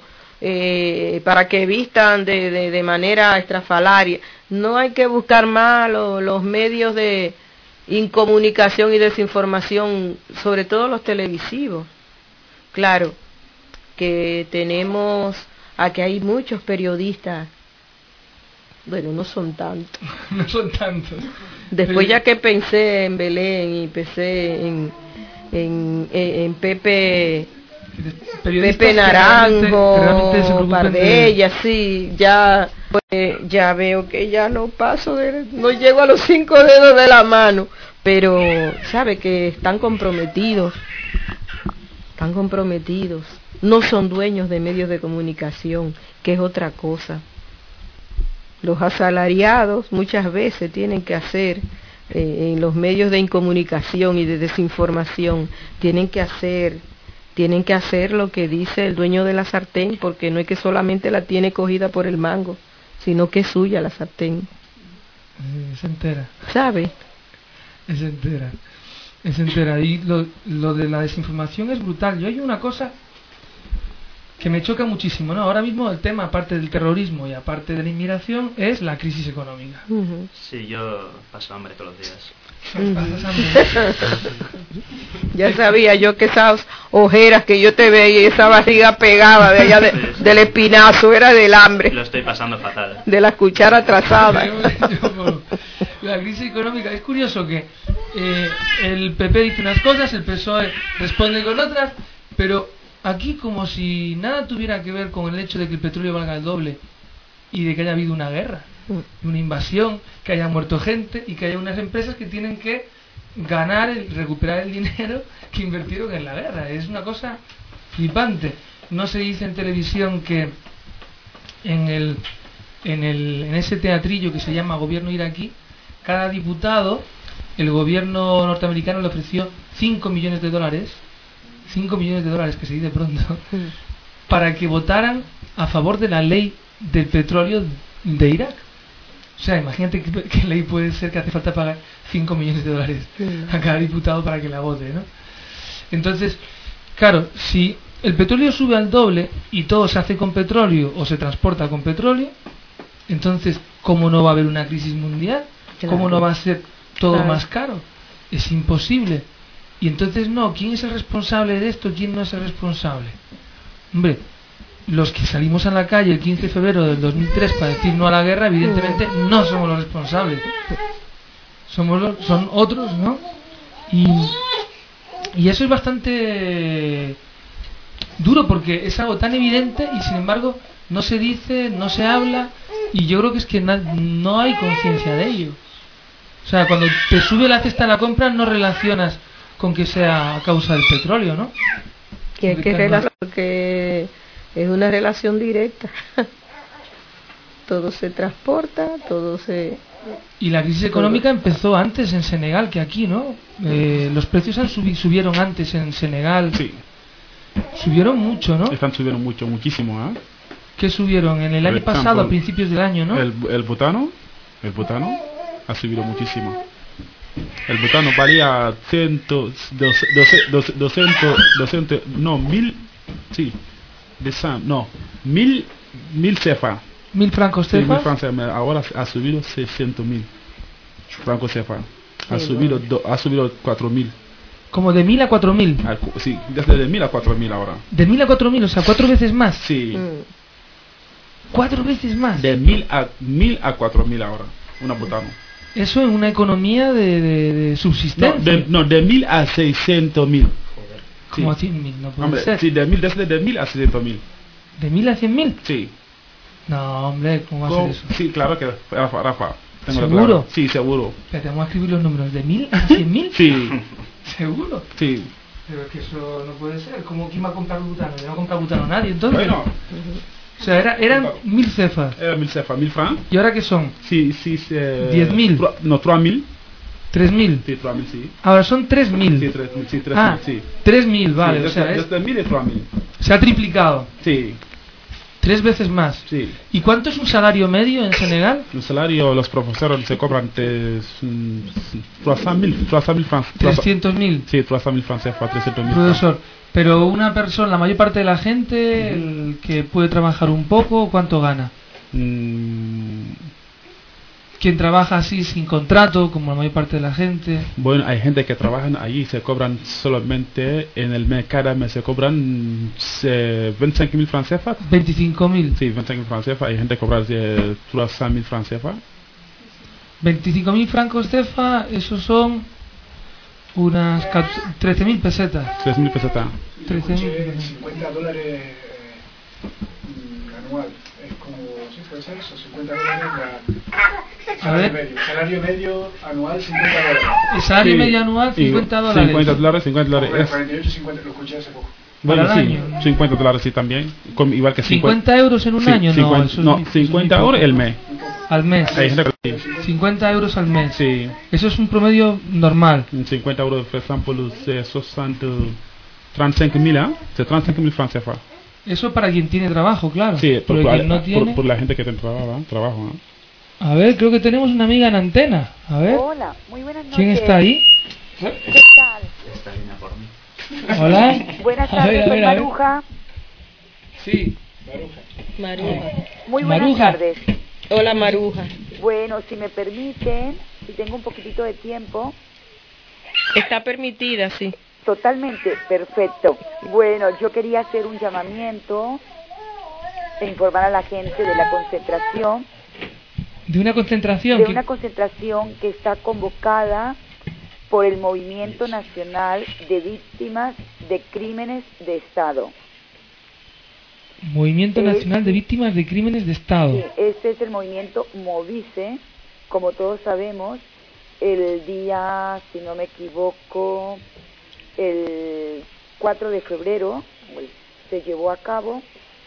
[SPEAKER 2] eh, para que vistan de, de, de manera estrafalaria. No hay que buscar más lo, los medios de incomunicación y desinformación, sobre todo los televisivos. Claro, que tenemos, aquí hay muchos periodistas, bueno, no son tantos.
[SPEAKER 1] No son tantos.
[SPEAKER 2] Después ya que pensé en Belén y pensé en, en, en, en Pepe... Pepe Naranjo, Pardella, sí, ya pues, ya veo que ya no paso, de, no llego a los cinco dedos de la mano, pero sabe que están comprometidos, están comprometidos, no son dueños de medios de comunicación, que es otra cosa. Los asalariados muchas veces tienen que hacer, eh, en los medios de incomunicación y de desinformación, tienen que hacer... Tienen que hacer lo que dice el dueño de la sartén, porque no es que solamente la tiene cogida por el mango, sino que es suya la sartén.
[SPEAKER 1] Eh, se entera.
[SPEAKER 2] ¿Sabe?
[SPEAKER 1] Es entera. Es entera. Y lo, lo de la desinformación es brutal. Yo hay una cosa que me choca muchísimo, ¿no? Ahora mismo el tema, aparte del terrorismo y aparte de la inmigración, es la crisis económica.
[SPEAKER 2] Uh-huh.
[SPEAKER 7] Sí, yo paso hambre todos los días.
[SPEAKER 2] Ya sabía yo que esas ojeras que yo te veía y esa barriga pegada de allá de, sí, sí. del espinazo era del hambre.
[SPEAKER 7] Lo estoy pasando fatal.
[SPEAKER 2] De la cuchara atrasada.
[SPEAKER 1] La crisis económica, es curioso que eh, el P P dice unas cosas, el P S O E responde con otras, pero aquí como si nada tuviera que ver con el hecho de que el petróleo valga el doble y de que haya habido una guerra, una invasión, que haya muerto gente y que haya unas empresas que tienen que ganar, el, recuperar el dinero que invirtieron en la guerra. Es una cosa flipante. No se dice en televisión que en el en el en ese teatrillo que se llama gobierno iraquí, cada diputado, el gobierno norteamericano le ofreció cinco millones de dólares, cinco millones de dólares, que se dice pronto, para que votaran a favor de la ley del petróleo de Irak. O sea, imagínate qué, qué ley puede ser que hace falta pagar cinco millones de dólares a cada diputado para que la vote, ¿no? Entonces, claro, si el petróleo sube al doble y todo se hace con petróleo o se transporta con petróleo, entonces, ¿cómo no va a haber una crisis mundial? ¿Cómo no va a ser todo claro. más caro? Es imposible. Y entonces, no, ¿quién es el responsable de esto? ¿Quién no es el responsable? Hombre, los que salimos a la calle el quince de febrero del dos mil tres para decir no a la guerra, evidentemente no somos los responsables. Somos los, son otros, ¿no? Y, y eso es bastante duro porque es algo tan evidente y sin embargo no se dice, no se habla, y yo creo que es que na, no hay conciencia de ello. O sea, cuando te sube la cesta de la compra no relacionas con que sea a causa del petróleo, ¿no?
[SPEAKER 2] Que, que, relación, que es una relación directa. Todo se transporta, todo se...
[SPEAKER 1] Y la crisis económica empezó antes en Senegal que aquí, ¿no? Eh, los precios han subi subieron antes en Senegal.
[SPEAKER 5] Sí.
[SPEAKER 1] Subieron mucho, ¿no?
[SPEAKER 5] Están subiendo mucho, muchísimo, ¿eh?
[SPEAKER 1] ¿Qué subieron? En el año
[SPEAKER 5] ejemplo,
[SPEAKER 1] pasado, a principios del año, ¿no?
[SPEAKER 5] El, el butano, el butano ha subido muchísimo. El butano valía ciento, doscientos, doscientos, no, mil, sí, de Sam, no, mil, mil cefa.
[SPEAKER 1] Mil francos cefa.
[SPEAKER 5] Sí, mil francos, ahora ha subido seiscientos mil francos cefa. Ha sí, subido, do, ha subido cuatro mil.
[SPEAKER 1] Como de mil a cuatro mil.
[SPEAKER 5] Ah, sí, desde de mil a cuatro mil ahora.
[SPEAKER 1] De mil a cuatro mil, o sea, cuatro veces más.
[SPEAKER 5] Sí.
[SPEAKER 2] Mm.
[SPEAKER 1] Cuatro veces más.
[SPEAKER 5] De mil a mil a cuatro mil ahora, una butano.
[SPEAKER 1] Eso en una economía de, de, de subsistencia.
[SPEAKER 5] No, de, no, de mil a seiscientos mil.
[SPEAKER 1] Como
[SPEAKER 5] sí.
[SPEAKER 1] a cien mil, no puede
[SPEAKER 5] hombre,
[SPEAKER 1] ser.
[SPEAKER 5] Sí, de mil, desde de mil a seiscientos mil.
[SPEAKER 1] ¿De mil a cien mil?
[SPEAKER 5] Sí.
[SPEAKER 1] No, hombre, ¿cómo va a ser eso?
[SPEAKER 5] Sí, claro que Rafa, Rafa.
[SPEAKER 1] ¿Seguro?
[SPEAKER 5] Claro. Sí, seguro.
[SPEAKER 1] Espérate, vamos a escribir los números. ¿De mil a cien mil?
[SPEAKER 5] Sí.
[SPEAKER 1] ¿Seguro?
[SPEAKER 5] Sí.
[SPEAKER 1] Pero es que eso no puede ser. ¿Cómo, ¿Quién va a comprar butano? No va a comprar butano nadie, entonces.
[SPEAKER 5] Bueno.
[SPEAKER 1] O sea, era, eran mil cefas.
[SPEAKER 5] Era mil cefas, mil francs.
[SPEAKER 1] ¿Y ahora qué son?
[SPEAKER 5] Sí, sí, sí. Eh,
[SPEAKER 1] ¿Diez mil?
[SPEAKER 5] No, tres mil.
[SPEAKER 1] ¿Tres mil?
[SPEAKER 5] Sí, tres mil, sí.
[SPEAKER 1] Ahora son tres mil.
[SPEAKER 5] Sí, tres mil, sí, tres
[SPEAKER 1] ah,
[SPEAKER 5] mil, sí.
[SPEAKER 1] Tres mil, vale.
[SPEAKER 5] Sí,
[SPEAKER 1] o sea,
[SPEAKER 5] desde,
[SPEAKER 1] es,
[SPEAKER 5] desde mil y tres mil.
[SPEAKER 1] se ha triplicado.
[SPEAKER 5] Sí.
[SPEAKER 1] Tres veces más.
[SPEAKER 5] Sí.
[SPEAKER 1] ¿Y cuánto es un salario medio en Senegal?
[SPEAKER 5] El salario, los profesores se cobran de trescientos mil francos.
[SPEAKER 1] trescientos mil.
[SPEAKER 5] Sí, trescientos mil francos, trescientos mil.
[SPEAKER 1] Profesor, pero una persona, la mayor parte de la gente, el que puede trabajar un poco, ¿cuánto gana?
[SPEAKER 5] Mm.
[SPEAKER 1] Quien trabaja así sin contrato, como la mayor parte de la gente.
[SPEAKER 5] Bueno, hay gente que trabajan allí, se cobran solamente en el mes, cada mes se cobran eh, veinticinco mil francos.
[SPEAKER 1] veinticinco mil.
[SPEAKER 5] Sí, veinticinco mil francos. Hay gente que cobra eh, trescientos mil francos.
[SPEAKER 1] veinticinco mil francos cefa, esos son unas trece mil pesetas.
[SPEAKER 5] trece mil pesetas.
[SPEAKER 1] trece mil.
[SPEAKER 3] cincuenta dólares eh, anual. Es como, ¿sí puede ser eso? cincuenta dólares la, salario medio. Salario medio anual, cincuenta dólares.
[SPEAKER 1] El salario
[SPEAKER 5] Sí,
[SPEAKER 1] medio anual, cincuenta dólares.
[SPEAKER 5] cincuenta dólares, cincuenta dólares.
[SPEAKER 3] Bueno, cuarenta y ocho, cincuenta, lo escuché hace poco.
[SPEAKER 5] Bueno,
[SPEAKER 1] Para el
[SPEAKER 5] sí,
[SPEAKER 1] año.
[SPEAKER 5] cincuenta dólares sí también. Con, igual que cincuenta,
[SPEAKER 1] cincuenta euros en un
[SPEAKER 5] sí,
[SPEAKER 1] año,
[SPEAKER 5] cincuenta,
[SPEAKER 1] no. Eso es
[SPEAKER 5] no,
[SPEAKER 1] muy-
[SPEAKER 5] cincuenta
[SPEAKER 1] es muy
[SPEAKER 5] euros
[SPEAKER 1] poco.
[SPEAKER 5] el mes.
[SPEAKER 1] Al mes.
[SPEAKER 5] Hay gente que sí.
[SPEAKER 1] cincuenta euros al mes.
[SPEAKER 5] Sí.
[SPEAKER 1] Eso es un promedio normal.
[SPEAKER 5] cinquante euros, por ejemplo, c'est soixante, trente-cinq mille, ¿eh? C'est trente-cinq mille francs C F A.
[SPEAKER 1] Eso para quien tiene trabajo, claro.
[SPEAKER 5] Sí, por,
[SPEAKER 1] Pero
[SPEAKER 5] por,
[SPEAKER 1] quien no
[SPEAKER 5] por-
[SPEAKER 1] tiene...
[SPEAKER 5] por la gente que tiene trabajo, ¿eh? Trabajo, ¿eh?
[SPEAKER 1] A ver, creo que tenemos una amiga en antena. A ver,
[SPEAKER 8] Hola, muy buenas noches.
[SPEAKER 1] ¿quién está ahí?
[SPEAKER 8] ¿Qué tal?
[SPEAKER 7] Esta viene a por mí.
[SPEAKER 1] Hola.
[SPEAKER 8] Buenas
[SPEAKER 1] A
[SPEAKER 8] tardes,
[SPEAKER 1] ver, a
[SPEAKER 8] soy
[SPEAKER 1] ver, a ver.
[SPEAKER 8] Maruja.
[SPEAKER 1] Sí.
[SPEAKER 2] Maruja.
[SPEAKER 8] Muy buenas
[SPEAKER 1] Maruja.
[SPEAKER 8] tardes.
[SPEAKER 2] Hola, Maruja.
[SPEAKER 8] Bueno, si me permiten, si tengo un poquitito de tiempo,
[SPEAKER 2] Está permitida, sí.
[SPEAKER 8] totalmente perfecto. Bueno, yo quería hacer un llamamiento e informar a la gente de la concentración,
[SPEAKER 1] De una concentración.
[SPEAKER 8] de
[SPEAKER 1] que-
[SPEAKER 8] una concentración que está convocada por el Movimiento Nacional de Víctimas de Crímenes de Estado.
[SPEAKER 1] Movimiento
[SPEAKER 8] Eh,
[SPEAKER 1] Nacional de Víctimas de Crímenes de Estado.
[SPEAKER 8] Sí, este es el movimiento Movice, como todos sabemos, el día, si no me equivoco, el cuatro de febrero pues, se llevó a cabo,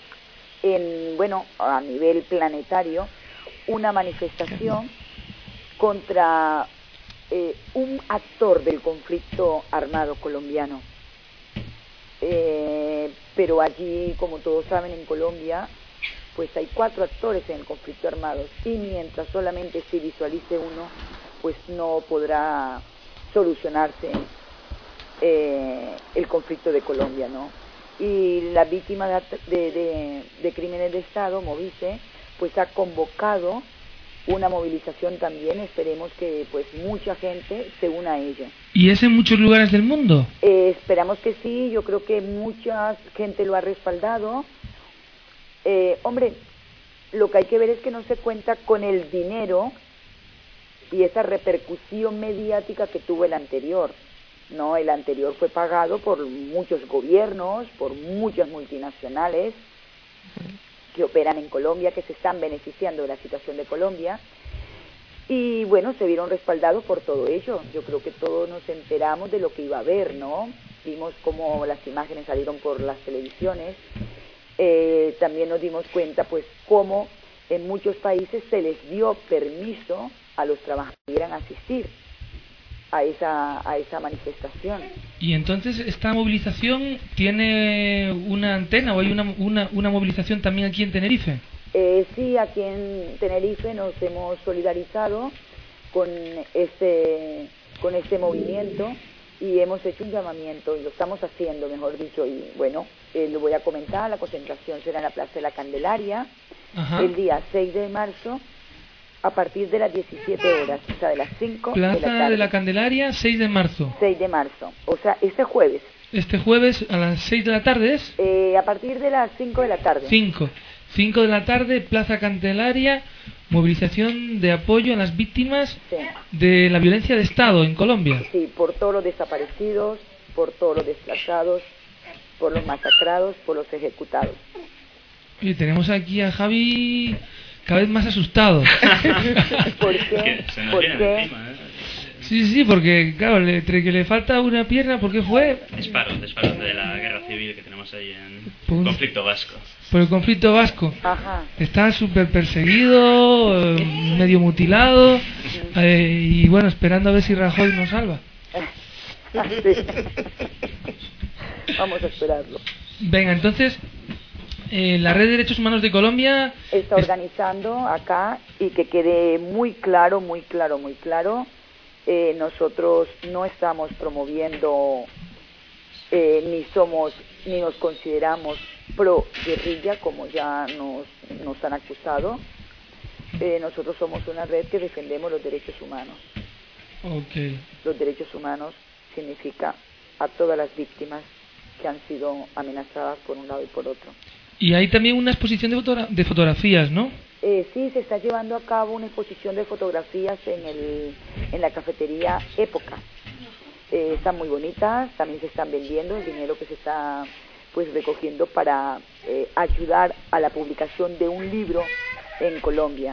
[SPEAKER 8] en, bueno, a nivel planetario, una manifestación contra eh, un actor del conflicto armado colombiano. Eh, pero allí, como todos saben, en Colombia, pues hay cuatro actores en el conflicto armado, y mientras solamente se visualice uno, pues no podrá solucionarse eh, el conflicto de Colombia, ¿no? Y la víctima de, de, de, de crímenes de Estado, Movice, pues ha convocado una movilización también. Esperemos que pues mucha gente se una a ella.
[SPEAKER 1] ¿Y es en muchos lugares del mundo?
[SPEAKER 8] Eh, esperamos que sí. Yo creo que mucha gente lo ha respaldado. Eh, hombre, lo que hay que ver es que no se cuenta con el dinero y esa repercusión mediática que tuvo el anterior. No, el anterior fue pagado por muchos gobiernos, por muchas multinacionales que operan en Colombia, que se están beneficiando de la situación de Colombia, y bueno, se vieron respaldados por todo ello. Yo creo que todos nos enteramos de lo que iba a haber, ¿no? Vimos cómo las imágenes salieron por las televisiones, eh, también nos dimos cuenta pues cómo en muchos países se les dio permiso a los trabajadores que quieran asistir a esa, a esa manifestación.
[SPEAKER 1] Y entonces esta movilización tiene una antena o hay una, una, una movilización también aquí en Tenerife.
[SPEAKER 8] Eh, sí, aquí en Tenerife nos hemos solidarizado con este, con este movimiento y hemos hecho un llamamiento, y lo estamos haciendo, mejor dicho, y bueno, eh, lo voy a comentar. La concentración será en la Plaza de la Candelaria. Ajá. El día seis de marzo, a partir de las diecisiete horas, o sea, de las cinco
[SPEAKER 1] Plaza
[SPEAKER 8] de la tarde.
[SPEAKER 1] de la Candelaria, seis de marzo.
[SPEAKER 8] seis de marzo, o sea, este jueves.
[SPEAKER 1] Este jueves a las seis de la tarde es.
[SPEAKER 8] Eh, a partir de las cinco de la tarde.
[SPEAKER 1] cinco. cinco de la tarde, Plaza Candelaria, movilización de apoyo a las víctimas
[SPEAKER 8] sí.
[SPEAKER 1] de la violencia de Estado en Colombia.
[SPEAKER 8] Sí, por todos los desaparecidos, por todos los desplazados, por los masacrados, por los ejecutados.
[SPEAKER 1] Y tenemos aquí a Javi cada vez más asustado.
[SPEAKER 8] ¿Por qué?
[SPEAKER 7] Se nos
[SPEAKER 8] ¿Por
[SPEAKER 7] viene
[SPEAKER 8] qué?
[SPEAKER 7] encima, ¿eh?
[SPEAKER 1] Sí, sí, porque claro, le, entre que le falta una pierna, ¿por qué fue?
[SPEAKER 7] Disparos, disparos de la guerra civil que tenemos ahí en
[SPEAKER 1] Pum.
[SPEAKER 7] el conflicto vasco.
[SPEAKER 1] Por el conflicto vasco.
[SPEAKER 8] Ajá.
[SPEAKER 1] Está súper perseguido, eh, medio mutilado, eh, y bueno, esperando a ver si Rajoy nos salva.
[SPEAKER 8] Sí. Vamos a esperarlo.
[SPEAKER 1] Venga, entonces, eh, la Red de Derechos Humanos de Colombia
[SPEAKER 8] está organizando acá, y que quede muy claro, muy claro, muy claro, eh, nosotros no estamos promoviendo eh, ni somos ni nos consideramos pro guerrilla, como ya nos, nos han acusado. Eh, nosotros somos una red que defendemos los derechos humanos.
[SPEAKER 1] Okay.
[SPEAKER 8] Los derechos humanos significa a todas las víctimas que han sido amenazadas por un lado y por otro.
[SPEAKER 1] Y hay también una exposición de, fotogra de fotografías, ¿no?
[SPEAKER 8] Eh, sí, se está llevando a cabo una exposición de fotografías en, el, en la cafetería Época. Eh, están muy bonitas, también se están vendiendo el dinero que se está pues recogiendo para eh, ayudar a la publicación de un libro en Colombia.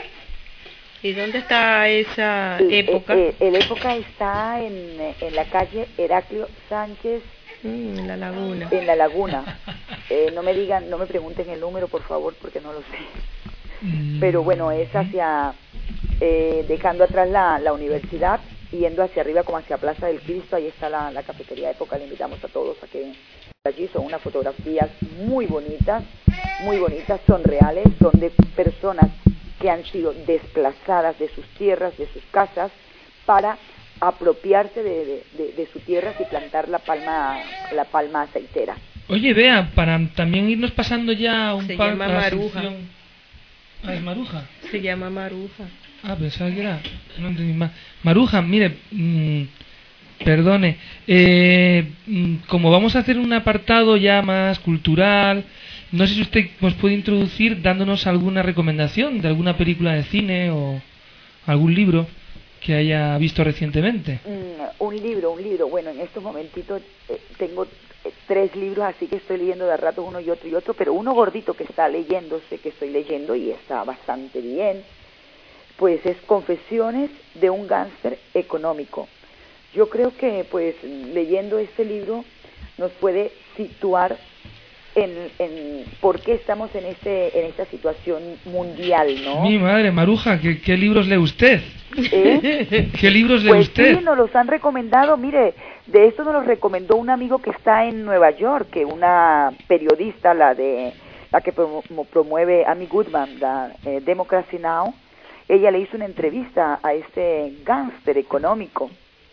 [SPEAKER 2] ¿Y dónde está esa
[SPEAKER 8] el,
[SPEAKER 2] época?
[SPEAKER 8] El, el, el Época está en, en la calle Heraclio Sánchez,
[SPEAKER 2] mm, en la Laguna.
[SPEAKER 8] En la Laguna. Eh, no me digan, no me pregunten el número, por favor, porque no lo sé. Pero bueno, es hacia, eh, dejando atrás la, la universidad, yendo hacia arriba como hacia Plaza del Cristo, ahí está la, la cafetería Época. Le invitamos a todos a que allí son unas fotografías muy bonitas, muy bonitas, son reales, son de personas que han sido desplazadas de sus tierras, de sus casas, para apropiarse de, de, de, de sus tierras y plantar la palma, la palma aceitera.
[SPEAKER 1] Oye, vea, para también irnos pasando ya un
[SPEAKER 2] Se
[SPEAKER 1] par
[SPEAKER 2] llama
[SPEAKER 1] para
[SPEAKER 2] Maruja.
[SPEAKER 1] sección... Ah, ¿es Maruja?
[SPEAKER 2] Se llama Maruja.
[SPEAKER 1] Ah, pensaba que era... No entendí más. Maruja, mire, mmm, perdone, eh, mmm, como vamos a hacer un apartado ya más cultural, no sé si usted nos puede introducir dándonos alguna recomendación de alguna película de cine o algún libro que haya visto recientemente.
[SPEAKER 8] Mm, un libro, un libro. Bueno, en estos momentitos eh, tengo eh, tres libros, así que estoy leyendo de rato uno y otro y otro, pero uno gordito que está leyéndose, que estoy leyendo y está bastante bien, pues es Confesiones de un gángster económico. Yo creo que pues leyendo este libro nos puede situar en, en por qué estamos en este en esta situación mundial, ¿no?
[SPEAKER 1] Mi madre, Maruja, ¿qué, qué libros lee usted?
[SPEAKER 8] ¿Eh?
[SPEAKER 1] ¿Qué libros lee
[SPEAKER 8] pues
[SPEAKER 1] usted?
[SPEAKER 8] Sí, nos los han recomendado. Mire, de esto nos los recomendó un amigo que está en Nueva York, que una periodista, la de la que promueve Amy Goodman, la eh, Democracy Now, ella le hizo una entrevista a este gángster económico.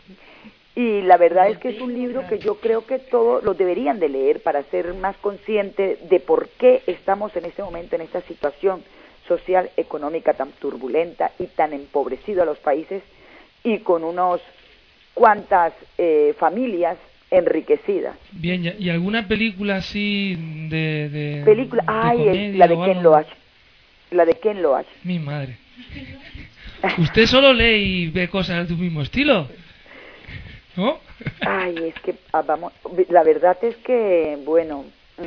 [SPEAKER 8] Y la verdad es que es un libro que yo creo que todos lo deberían de leer para ser más consciente de por qué estamos en este momento en esta situación social, económica tan turbulenta y tan empobrecido a los países, y con unos cuantas eh, familias enriquecidas.
[SPEAKER 1] Bien, ¿y alguna película así de, de
[SPEAKER 8] película?
[SPEAKER 1] de
[SPEAKER 8] Ay,
[SPEAKER 1] comedia
[SPEAKER 8] la de
[SPEAKER 1] o
[SPEAKER 8] Ken
[SPEAKER 1] algo?
[SPEAKER 8] Loach. La de Ken Loach.
[SPEAKER 1] Mi madre. ¿Usted solo lee y ve cosas de tu mismo estilo? ¿No?
[SPEAKER 8] Ay, es que ah, vamos, la verdad es que, bueno,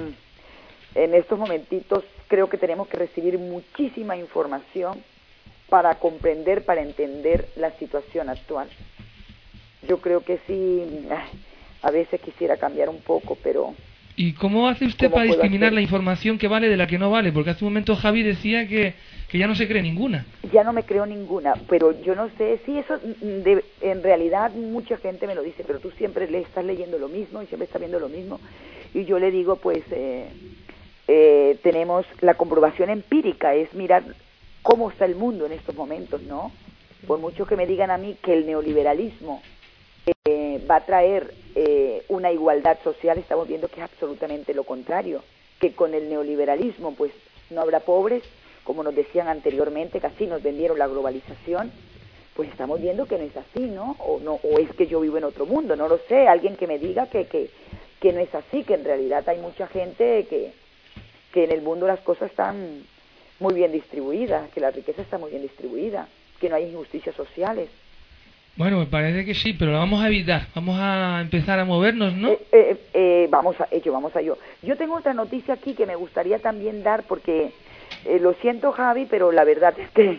[SPEAKER 8] en estos momentitos creo que tenemos que recibir muchísima información para comprender, para entender la situación actual. Yo creo que sí, a veces quisiera cambiar un poco, pero...
[SPEAKER 1] ¿Y cómo hace usted
[SPEAKER 8] ¿Cómo
[SPEAKER 1] para
[SPEAKER 8] puedo
[SPEAKER 1] discriminar
[SPEAKER 8] hacer?
[SPEAKER 1] la información que vale de la que no vale? Porque hace un momento Javi decía que, que ya no se cree ninguna.
[SPEAKER 8] Ya no me creo ninguna, pero yo no sé, sí, eso de, en realidad mucha gente me lo dice, pero tú siempre le estás leyendo lo mismo y siempre estás viendo lo mismo. Y yo le digo, pues, eh, eh, tenemos la comprobación empírica, es mirar cómo está el mundo en estos momentos, ¿no? Por mucho que me digan a mí que el neoliberalismo eh, va a traer eh, una igualdad social, estamos viendo que es absolutamente lo contrario, que con el neoliberalismo pues no habrá pobres, como nos decían anteriormente, que así nos vendieron la globalización. Pues estamos viendo que no es así, ¿no? O no, o es que yo vivo en otro mundo, no lo sé, alguien que me diga que, que, que no es así, que en realidad hay mucha gente que, que en el mundo las cosas están muy bien distribuidas, que la riqueza está muy bien distribuida, que no hay injusticias sociales.
[SPEAKER 1] Bueno, me parece que sí, pero lo vamos a evitar. Vamos a empezar a movernos, ¿no?
[SPEAKER 8] Eh, eh, eh, vamos a ello, vamos a ello. Yo tengo otra noticia aquí que me gustaría también dar, porque eh, lo siento, Javi, pero la verdad es que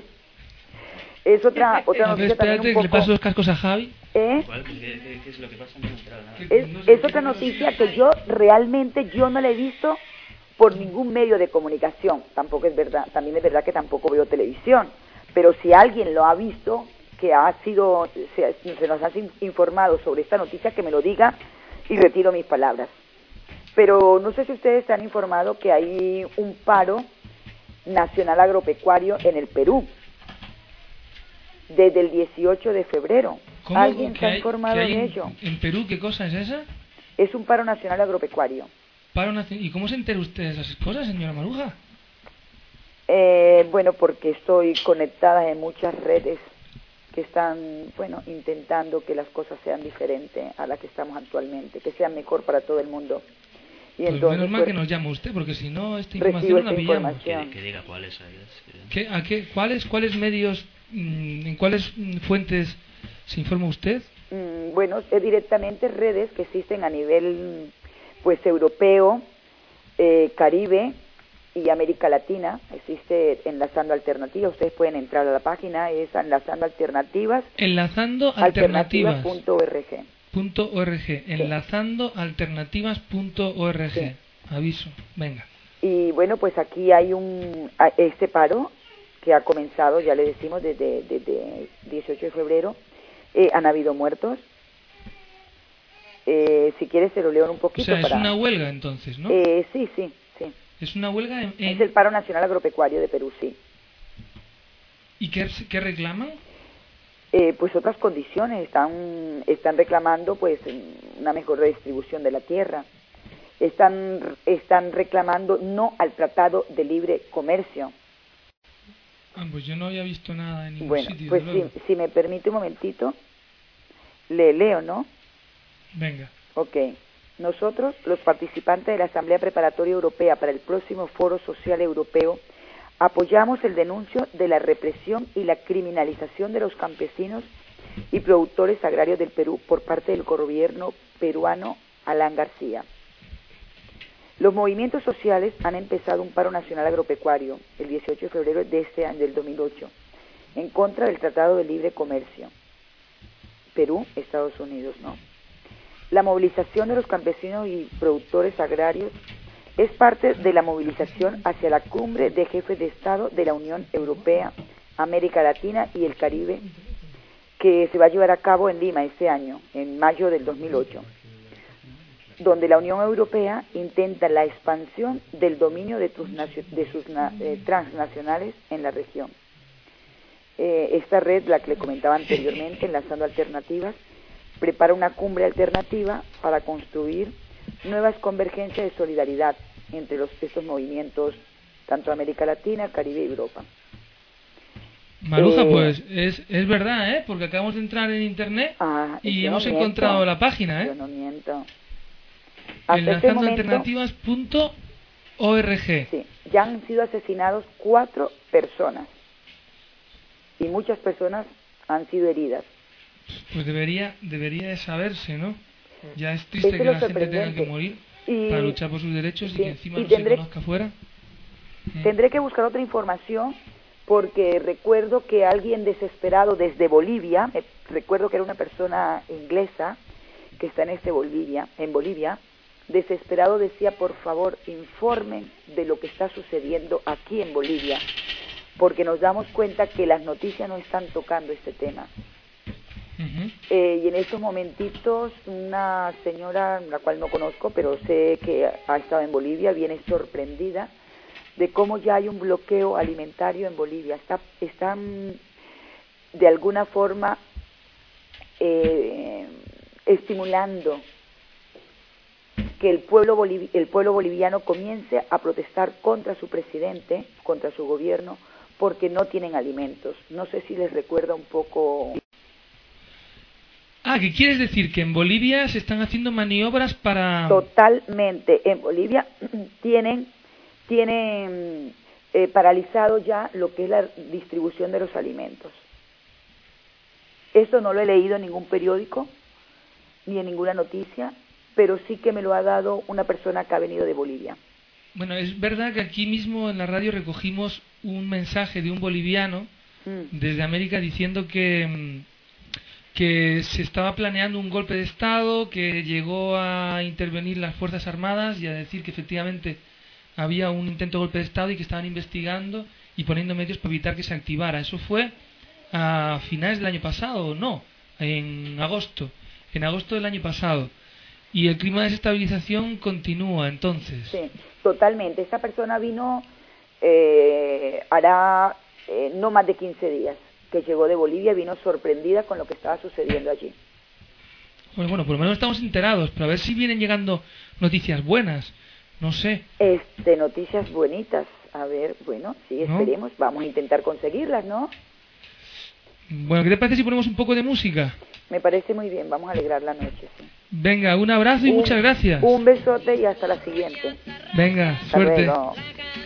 [SPEAKER 8] es otra otra
[SPEAKER 1] a ver,
[SPEAKER 8] noticia
[SPEAKER 1] espérate,
[SPEAKER 8] también un
[SPEAKER 1] que
[SPEAKER 8] poco...
[SPEAKER 1] le paso los cascos a Javi.
[SPEAKER 8] ¿Eh?
[SPEAKER 7] ¿Cuál? ¿Qué, qué, qué es lo que pasa? No he enterado nada.
[SPEAKER 8] Es, es otra noticia que yo realmente yo no la he visto por ningún medio de comunicación. Tampoco es verdad, también es verdad que tampoco veo televisión, pero si alguien lo ha visto, que ha sido se, se nos ha informado sobre esta noticia, que me lo diga y retiro mis palabras. Pero no sé si ustedes se han informado que hay un paro nacional agropecuario en el Perú desde el dieciocho de febrero. ¿Alguien se ha informado de ello?
[SPEAKER 1] ¿En Perú qué cosa es esa?
[SPEAKER 8] Es un paro nacional agropecuario.
[SPEAKER 1] Paro nacional. ¿Y cómo se entera usted de esas cosas, señora Maruja?
[SPEAKER 8] Eh, bueno, porque estoy conectada en muchas redes que están, bueno, intentando que las cosas sean diferentes a las que estamos actualmente, que sean mejor para todo el mundo. Y
[SPEAKER 1] pues
[SPEAKER 8] entonces,
[SPEAKER 1] menos mal
[SPEAKER 8] pues,
[SPEAKER 1] que nos llama usted, porque si no, esta información no la pillamos.
[SPEAKER 7] Que, que diga cuáles hay.
[SPEAKER 1] ¿Qué, a qué, cuáles, ¿Cuáles medios, mmm, en cuáles mmm, fuentes se informa usted?
[SPEAKER 8] Mm, bueno, es directamente redes que existen a nivel, pues, europeo, eh, Caribe y América Latina. Existe Enlazando Alternativas. Ustedes pueden entrar a la página, es Enlazando Alternativas.
[SPEAKER 1] Enlazando Alternativas.
[SPEAKER 8] Punto org.
[SPEAKER 1] Punto org. Enlazando Alternativas punto org.
[SPEAKER 8] Sí.
[SPEAKER 1] Aviso. Venga.
[SPEAKER 8] Y bueno, pues aquí hay un este paro que ha comenzado, ya le decimos, desde, desde dieciocho de febrero. Eh, han habido muertos. Eh, si quieres se lo leo un poquito.
[SPEAKER 1] O sea, es
[SPEAKER 8] para...
[SPEAKER 1] una huelga entonces, ¿no?
[SPEAKER 8] Eh, sí, sí, sí.
[SPEAKER 1] Es una huelga en, en...
[SPEAKER 8] Es el paro nacional agropecuario de Perú, sí.
[SPEAKER 1] ¿Y qué, qué reclaman?
[SPEAKER 8] Eh, pues otras condiciones. Están, están reclamando pues una mejor redistribución de la tierra. Están, están reclamando no al Tratado de Libre Comercio.
[SPEAKER 1] Ah, pues yo no había visto nada en ningún
[SPEAKER 8] bueno,
[SPEAKER 1] sitio.
[SPEAKER 8] Pues si, si me permite un momentito, le leo, ¿no?
[SPEAKER 1] Venga.
[SPEAKER 8] Ok. Nosotros, los participantes de la Asamblea Preparatoria Europea para el próximo Foro Social Europeo, apoyamos el denuncio de la represión y la criminalización de los campesinos y productores agrarios del Perú por parte del gobierno peruano Alan García. Los movimientos sociales han empezado un paro nacional agropecuario el dieciocho de febrero de este año, del dos mil ocho, en contra del Tratado de Libre Comercio. Perú, Estados Unidos, ¿no? La movilización de los campesinos y productores agrarios es parte de la movilización hacia la cumbre de jefes de Estado de la Unión Europea, América Latina y el Caribe, que se va a llevar a cabo en Lima este año, en mayo del dos mil ocho, donde la Unión Europea intenta la expansión del dominio de, de sus eh, transnacionales en la región. Eh, esta red, la que le comentaba anteriormente, Enlazando Alternativas, prepara una cumbre alternativa para construir nuevas convergencias de solidaridad entre los, estos movimientos, tanto América Latina, Caribe y Europa.
[SPEAKER 1] Maruja,
[SPEAKER 8] eh,
[SPEAKER 1] pues es, es verdad, ¿eh? Porque acabamos de entrar en internet
[SPEAKER 8] ah,
[SPEAKER 1] y hemos
[SPEAKER 8] no
[SPEAKER 1] encontrado
[SPEAKER 8] miento,
[SPEAKER 1] la página, ¿eh?
[SPEAKER 8] Yo no miento. Hasta
[SPEAKER 1] Enlazando
[SPEAKER 8] este momento,
[SPEAKER 1] Alternativas punto org.
[SPEAKER 8] Sí, ya han sido asesinados cuatro personas y muchas personas han sido heridas.
[SPEAKER 1] Pues debería debería de saberse, ¿no? Ya es triste
[SPEAKER 8] Eso
[SPEAKER 1] que
[SPEAKER 8] es lo
[SPEAKER 1] la gente tenga que
[SPEAKER 8] sorprendente.
[SPEAKER 1] morir
[SPEAKER 8] Y,
[SPEAKER 1] para luchar por sus derechos
[SPEAKER 8] sí,
[SPEAKER 1] y que encima
[SPEAKER 8] y
[SPEAKER 1] no
[SPEAKER 8] tendré,
[SPEAKER 1] se conozca afuera.
[SPEAKER 8] Tendré que buscar otra información porque recuerdo que alguien desesperado desde Bolivia, eh, recuerdo que era una persona inglesa que está en este Bolivia, en Bolivia, desesperado decía, por favor, informen de lo que está sucediendo aquí en Bolivia, porque nos damos cuenta que las noticias no están tocando este tema. Uh-huh. Eh, y en estos momentitos una señora, la cual no conozco, pero sé que ha estado en Bolivia, viene sorprendida de cómo ya hay un bloqueo alimentario en Bolivia. Está, están de alguna forma eh, estimulando que el pueblo, boliv- el pueblo boliviano comience a protestar contra su presidente, contra su gobierno, porque no tienen alimentos. No sé si les recuerda un poco...
[SPEAKER 1] Ah, ¿qué quieres decir? ¿Que en Bolivia se están haciendo maniobras para...?
[SPEAKER 8] Totalmente. En Bolivia tienen, tienen eh, paralizado ya lo que es la distribución de los alimentos. Eso no lo he leído en ningún periódico, ni en ninguna noticia, pero sí que me lo ha dado una persona que ha venido de Bolivia.
[SPEAKER 1] Bueno, es verdad que aquí mismo en la radio recogimos un mensaje de un boliviano mm. desde América diciendo que... que se estaba planeando un golpe de Estado, que llegó a intervenir las Fuerzas Armadas y a decir que efectivamente había un intento de golpe de Estado y que estaban investigando y poniendo medios para evitar que se activara. Eso fue a finales del año pasado, no, en agosto, en agosto del año pasado. y el clima de desestabilización continúa entonces.
[SPEAKER 8] Sí, totalmente. Esta persona vino eh, hará eh, no más de quince días que llegó de Bolivia, vino sorprendida con lo que estaba sucediendo allí.
[SPEAKER 1] Pues bueno, por lo menos estamos enterados, pero a ver si vienen llegando noticias buenas, no sé.
[SPEAKER 8] Este, noticias bonitas, a ver, bueno, sí, esperemos, ¿no? Vamos a intentar conseguirlas, ¿no?
[SPEAKER 1] Bueno, ¿qué te parece si ponemos un poco de música?
[SPEAKER 8] Me parece muy bien, vamos a alegrar la noche, sí.
[SPEAKER 1] Venga, un abrazo y
[SPEAKER 8] un,
[SPEAKER 1] muchas gracias.
[SPEAKER 8] Un besote y hasta la siguiente.
[SPEAKER 1] Venga,
[SPEAKER 8] hasta
[SPEAKER 1] suerte.
[SPEAKER 8] Luego.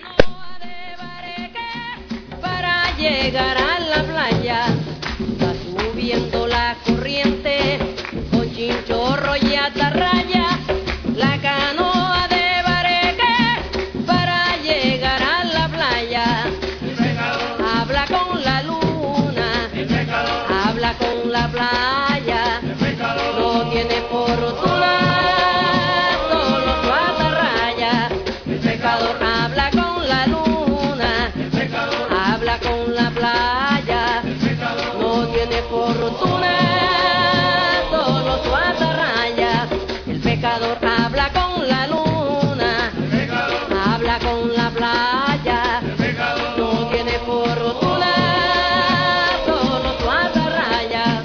[SPEAKER 9] Para llegar a la playa, va subiendo la corriente, con chinchorro y atarraya, la canoa de bareque, para llegar a la playa, habla con la luna, habla con la playa, no tiene fortuna, solo su atarraya, el pecador habla con la luna, habla con la playa, no tiene fortuna, solo su atarraya, el pecador habla con la luna, habla con la playa, no tiene fortuna, solo su atarraya.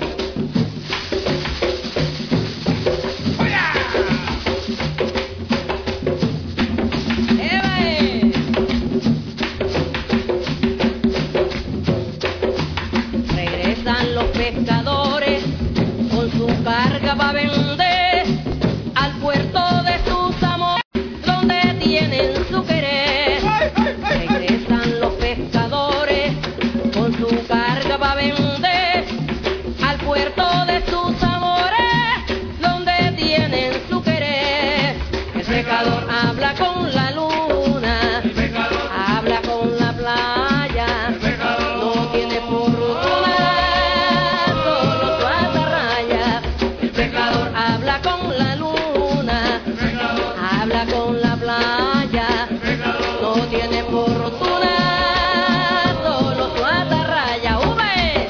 [SPEAKER 9] Regresan los pescadores con su carga para vender al puerto de sus amores, donde tienen su querer. Regresan los pescadores con su carga para vender al puerto de sus amores, donde tienen su querer. El pecador habla con la luna, habla con la playa, no tiene fortuna, solo su atarraya. El pecador habla con la luna, habla con la playa, no tiene fortuna, solo su atarraya. ¡Ube!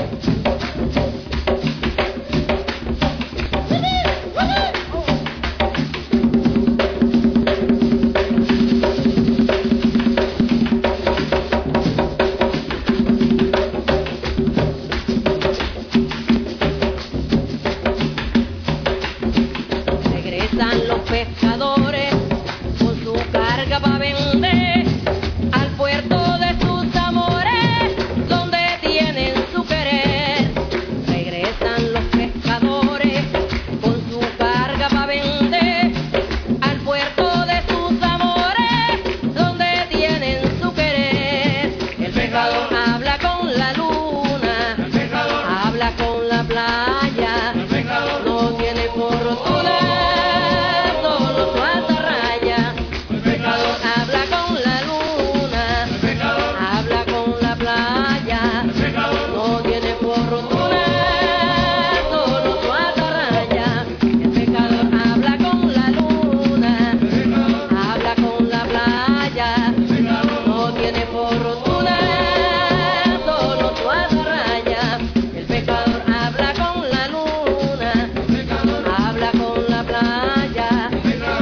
[SPEAKER 9] Regresan los pescadores con su carga para vender al puerto de sus amores, donde tienen su querer. Regresan los pescadores con su carga para vender al puerto de sus amores, donde tienen su querer. El pecador habla con la luna, habla con la playa, no tiene fortuna, solo su atarraya. El pecador habla con la luna, habla con la playa, no tiene fortuna, solo su atarraya. El pecador habla con la luna, habla con la playa, no tiene fortuna, solo su atarraya. El pecador habla con la luna, habla con la playa.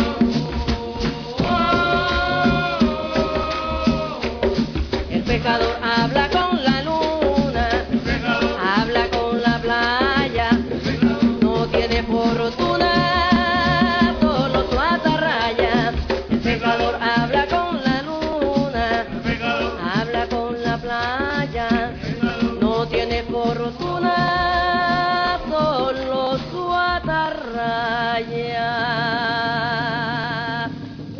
[SPEAKER 9] El pecador habla con la luna, habla con la playa, no tiene fortuna, solo su atarraya. El pecador habla con la luna, habla con la playa, no tiene fortuna, solo su atarraya.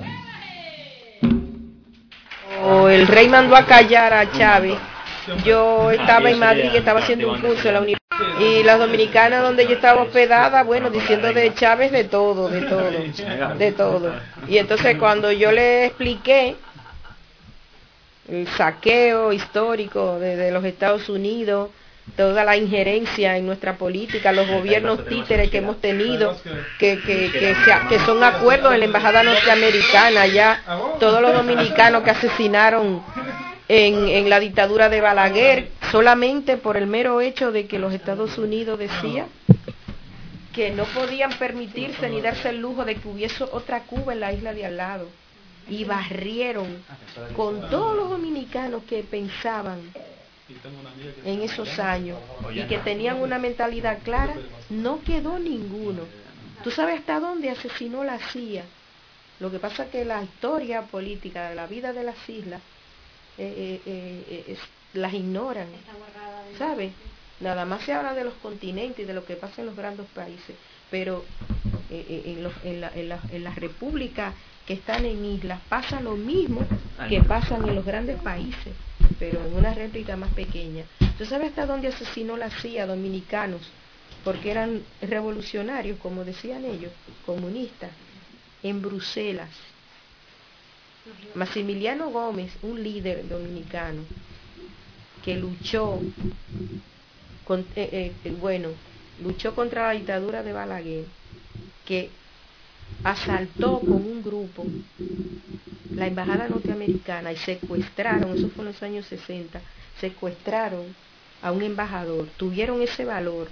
[SPEAKER 2] O el rey mandó a callar a Chávez. Yo estaba en Madrid, que estaba haciendo un curso en la universidad, y las dominicanas donde yo estaba hospedada, bueno, diciendo de Chávez de todo, de todo, de todo. Y entonces cuando yo le expliqué el saqueo histórico de, de los Estados Unidos, toda la injerencia en nuestra política, los gobiernos títeres que hemos tenido, que, que, que, se, que son acuerdos en la embajada norteamericana, ya todos los dominicanos que asesinaron en, en la dictadura de Balaguer, solamente por el mero hecho de que los Estados Unidos decía que no podían permitirse ni darse el lujo de que hubiese otra Cuba en la isla de al lado. Y barrieron con todos los dominicanos que pensaban en esos años y que tenían una mentalidad clara, no quedó ninguno. ¿Tú sabes hasta dónde asesinó la C I A? Lo que pasa es que la historia política de la vida de las islas eh, eh, eh, es, las ignoran, ¿sabes? Nada más se habla de los continentes y de lo que pasa en los grandes países, pero eh, eh, en, los, en, la, en, la, en las repúblicas que están en islas pasa lo mismo que pasan en los grandes países, pero en una réplica más pequeña. ¿Tú sabes hasta dónde asesinó la C I A dominicanos? Porque eran revolucionarios, como decían ellos, comunistas, en Bruselas. Maximiliano Gómez, un líder dominicano, que luchó, con, eh, eh, bueno, luchó contra la dictadura de Balaguer, que asaltó con un grupo la embajada norteamericana y secuestraron, eso fue en los años sesenta, secuestraron a un embajador, tuvieron ese valor,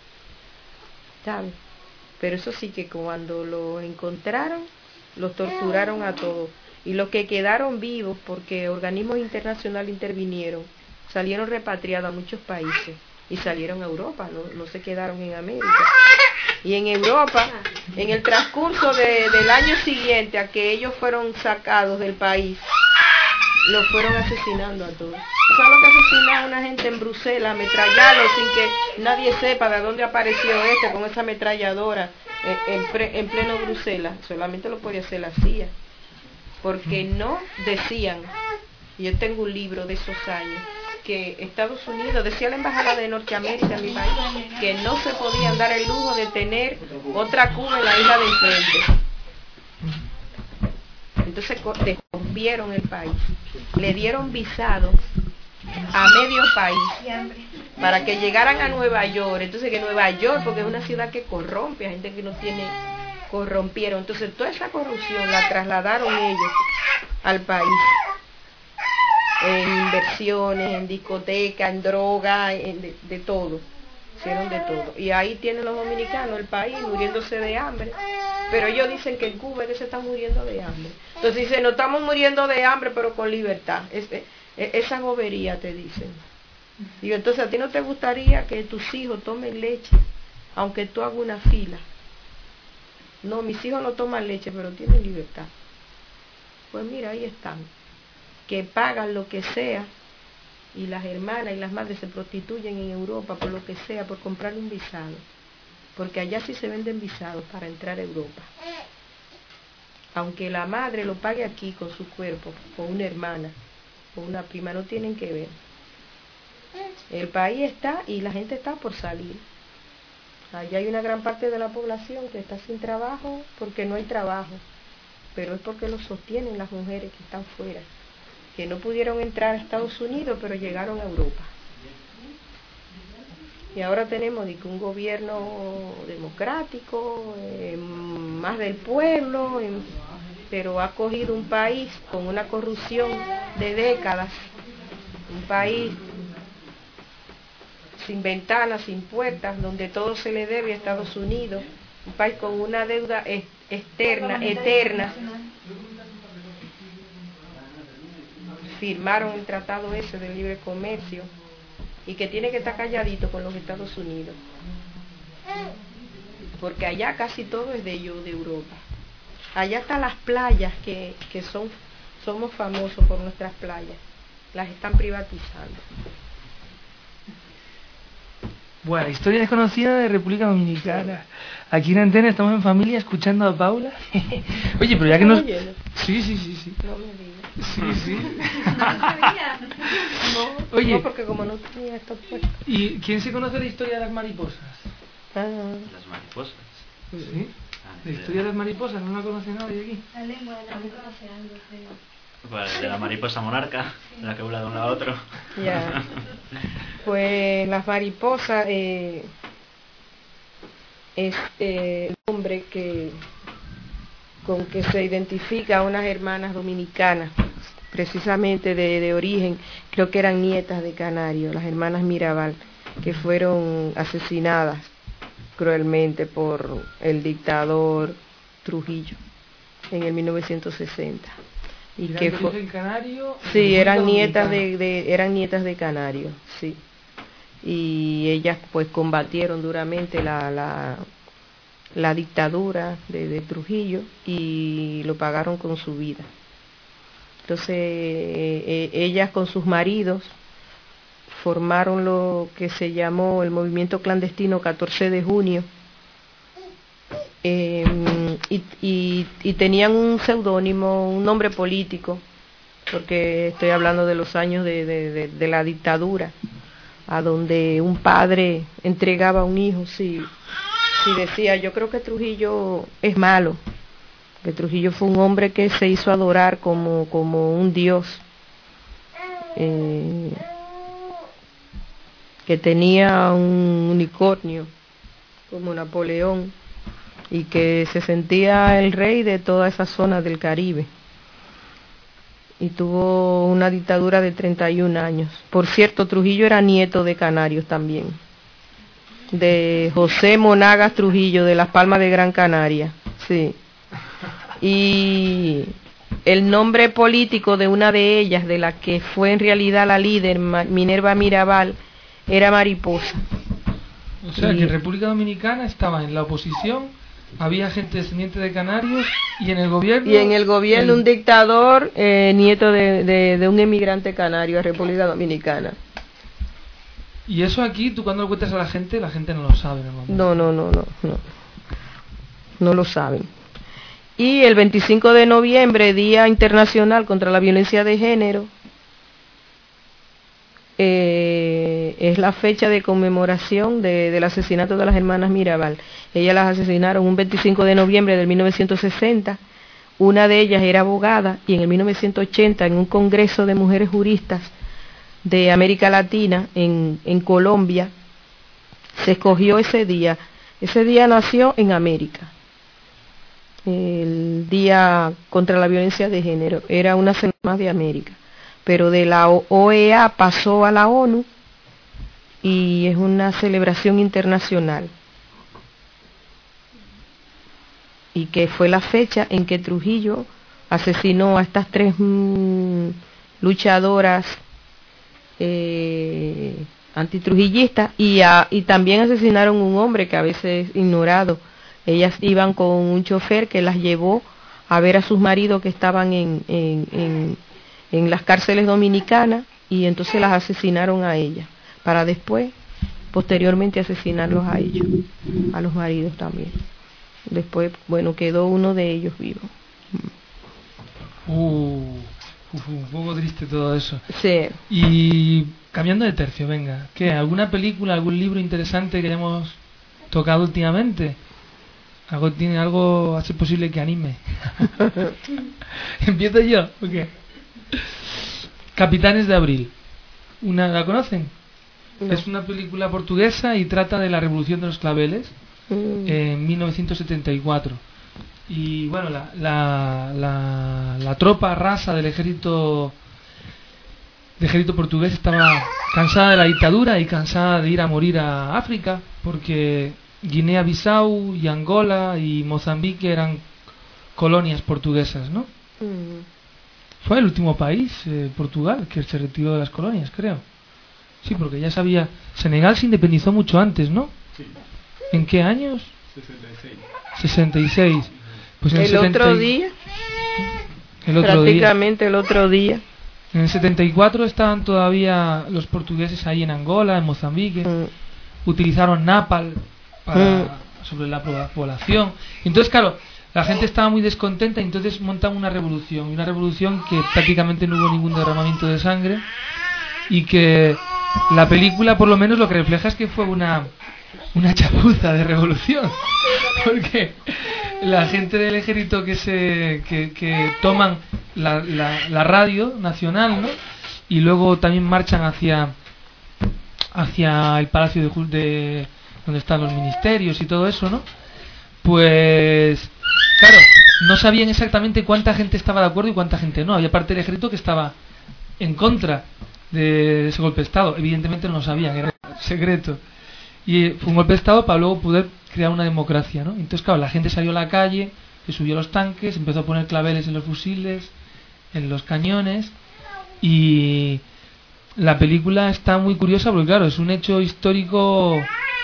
[SPEAKER 2] ¿sabes? Pero eso sí que cuando lo encontraron, los torturaron a todos. Y los que quedaron vivos, porque organismos internacionales intervinieron, salieron repatriados a muchos países y salieron a Europa, no, no se quedaron en América. Y en Europa, en el transcurso de, del año siguiente a que ellos fueron sacados del país, los fueron asesinando a todos. ¿Sabes lo que asesinaron a una gente en Bruselas? Ametrallarlo sin que nadie sepa de dónde apareció este con esa ametralladora en, en, pre, en pleno Bruselas. Solamente lo podía hacer la C I A. Porque no decían, y yo tengo un libro de esos años, que Estados Unidos, decía la embajada de Norteamérica en mi país, que no se podían dar el lujo de tener otra Cuba en la isla de enfrente. Entonces descubrieron el país, le dieron visados a medio país para que llegaran a Nueva York. Entonces que Nueva York, porque es una ciudad que corrompe a gente que no tiene, corrompieron. Entonces toda esa corrupción la trasladaron ellos al país, en inversiones, en discotecas, en droga, en de, de todo, hicieron de todo. Y ahí tienen los dominicanos el país muriéndose de hambre, pero ellos dicen que en Cuba ellos se están muriendo de hambre. Entonces dicen, no estamos muriendo de hambre pero con libertad. Es, es, esa bobería te dicen. Digo, entonces a ti no te gustaría que tus hijos tomen leche aunque tú hagas una fila. No, mis hijos no toman leche pero tienen libertad. Pues mira, ahí están, que pagan lo que sea, y las hermanas y las madres se prostituyen en Europa por lo que sea, por comprar un visado, porque allá sí se venden visados para entrar a Europa, aunque la madre lo pague aquí con su cuerpo, con una hermana, con una prima, no tienen que ver. El país está y la gente está por salir. Allá hay una gran parte de la población que está sin trabajo porque no hay trabajo, pero es porque lo sostienen las mujeres que están fuera, que no pudieron entrar a Estados Unidos, pero llegaron a Europa. Y ahora tenemos un gobierno democrático, eh, más del pueblo, eh, pero ha cogido un país con una corrupción de décadas, un país sin ventanas, sin puertas, donde todo se le debe a Estados Unidos, un país con una deuda externa, eterna. Firmaron el tratado ese de libre comercio y que tiene que estar calladito con los Estados Unidos, porque allá casi todo es de ellos, de Europa. Allá están las playas que, que son, somos famosos por nuestras playas, las están privatizando.
[SPEAKER 1] Bueno, historia desconocida de República Dominicana. Aquí en Antena estamos en familia escuchando a Paula. Oye, pero ya que nos... Sí, sí, sí, sí.
[SPEAKER 2] No me digas.
[SPEAKER 1] Sí, sí.
[SPEAKER 2] No,
[SPEAKER 1] oye,
[SPEAKER 2] no, porque como no tenía esto puesto.
[SPEAKER 1] ¿Y quién se conoce la historia de las mariposas?
[SPEAKER 2] Ah.
[SPEAKER 7] Las mariposas.
[SPEAKER 1] Sí. La historia de las mariposas, no la conoce nadie aquí.
[SPEAKER 4] La lengua de la mariposa, algo creo.
[SPEAKER 7] Pues de la mariposa monarca, de la que vuela de un lado a otro.
[SPEAKER 2] Ya. Pues las mariposas eh, es eh, el nombre que con que se identifica a unas hermanas dominicanas, precisamente de, de origen, creo que eran nietas de Canario, las hermanas Mirabal, que fueron asesinadas cruelmente por el dictador Trujillo en el mil novecientos sesenta.
[SPEAKER 1] Y que fue canario.
[SPEAKER 2] Sí, eran nietas de, de eran nietas de Canario, sí. Y ellas pues combatieron duramente la la, la dictadura de, de Trujillo y lo pagaron con su vida. Entonces eh, eh, ellas con sus maridos formaron lo que se llamó el movimiento clandestino catorce de junio. Eh, y, y, y tenían un seudónimo, un nombre político, porque estoy hablando de los años de, de, de, de la dictadura, a donde un padre entregaba a un hijo si, si decía, yo creo que Trujillo es malo, que Trujillo fue un hombre que se hizo adorar como, como un dios, eh, que tenía un unicornio como Napoleón, y que se sentía el rey de toda esa zona del Caribe. Y tuvo una dictadura de treinta y un años. Por cierto, Trujillo era nieto de Canarios también, de José Monagas Trujillo, de Las Palmas de Gran Canaria, sí. Y el nombre político de una de ellas, de la que fue en realidad la líder, Minerva Mirabal, era Mariposa.
[SPEAKER 1] O sea, y que en República Dominicana estaba en la oposición, había gente descendiente de Canarios, y en el gobierno...
[SPEAKER 2] Y en el gobierno el... un dictador, eh, nieto de, de, de un emigrante canario a República Dominicana.
[SPEAKER 1] Y eso aquí, tú cuando lo cuentas a la gente, la gente no lo sabe.
[SPEAKER 2] No, no, no, no, no. No lo saben. Y el veinticinco de noviembre, Día Internacional contra la Violencia de Género, Eh, es la fecha de conmemoración de, del asesinato de las hermanas Mirabal. Ellas las asesinaron un veinticinco de noviembre de mil novecientos sesenta. Una de ellas era abogada y en el mil novecientos ochenta, en un congreso de mujeres juristas de América Latina en, en Colombia, se escogió ese día. Ese día nació en América, el Día contra la Violencia de Género. Era una semana más de América, pero de la O E A pasó a la ONU y es una celebración internacional. Y que fue la fecha en que Trujillo asesinó a estas tres mmm, luchadoras eh, antitrujillistas y, a, y también asesinaron un hombre que a veces es ignorado. Ellas iban con un chofer que las llevó a ver a sus maridos que estaban en... en, en en las cárceles dominicanas, y entonces las asesinaron a ellas, para después, posteriormente, asesinarlos a ellos, a los maridos también. Después, bueno, quedó uno de ellos vivo.
[SPEAKER 1] Uh, uf, un poco triste todo eso.
[SPEAKER 2] Sí.
[SPEAKER 1] Y cambiando de tercio, venga, ¿qué? ¿Alguna película, algún libro interesante que hayamos tocado últimamente? ¿Algo tiene algo a ser posible que anime? ¿Empiezo yo? ¿O qué? Capitanes de Abril. ¿Una, ¿La conocen? No. Es una película portuguesa y trata de la Revolución de los Claveles mm. en mil novecientos setenta y cuatro. Y bueno, la, la, la, la tropa rasa del ejército del ejército portugués estaba cansada de la dictadura y cansada de ir a morir a África, porque Guinea-Bissau y Angola y Mozambique eran colonias portuguesas, ¿no? Mm. Fue el último país, eh, Portugal, que se retiró de las colonias, creo. Sí, porque ya sabía... Senegal se independizó mucho antes, ¿no? Sí. ¿En qué años?
[SPEAKER 5] sesenta y seis.
[SPEAKER 1] sesenta y seis. Pues en
[SPEAKER 2] el,
[SPEAKER 1] el setenta...
[SPEAKER 2] otro día.
[SPEAKER 1] El otro
[SPEAKER 2] Prácticamente
[SPEAKER 1] día.
[SPEAKER 2] el otro día.
[SPEAKER 1] En el setenta y cuatro estaban todavía los portugueses ahí en Angola, en Mozambique. Mm. Utilizaron napal para, mm. sobre la población. Entonces, claro... La gente estaba muy descontenta y entonces montan una revolución. Una revolución que prácticamente no hubo ningún derramamiento de sangre. Y que la película, por lo menos, lo que refleja es que fue una, una chapuza de revolución. Porque la gente del ejército que se que, que toman la, la, la radio nacional, ¿no? Y luego también marchan hacia, hacia el palacio de, de donde están los ministerios y todo eso, ¿no? Pues... Claro, no sabían exactamente cuánta gente estaba de acuerdo y cuánta gente no. Había parte del ejército que estaba en contra de ese golpe de Estado. Evidentemente no lo sabían, era secreto. Y fue un golpe de Estado para luego poder crear una democracia, ¿no? Entonces, claro, la gente salió a la calle, se subió a los tanques, empezó a poner claveles en los fusiles, en los cañones, y la película está muy curiosa porque, claro, es un hecho histórico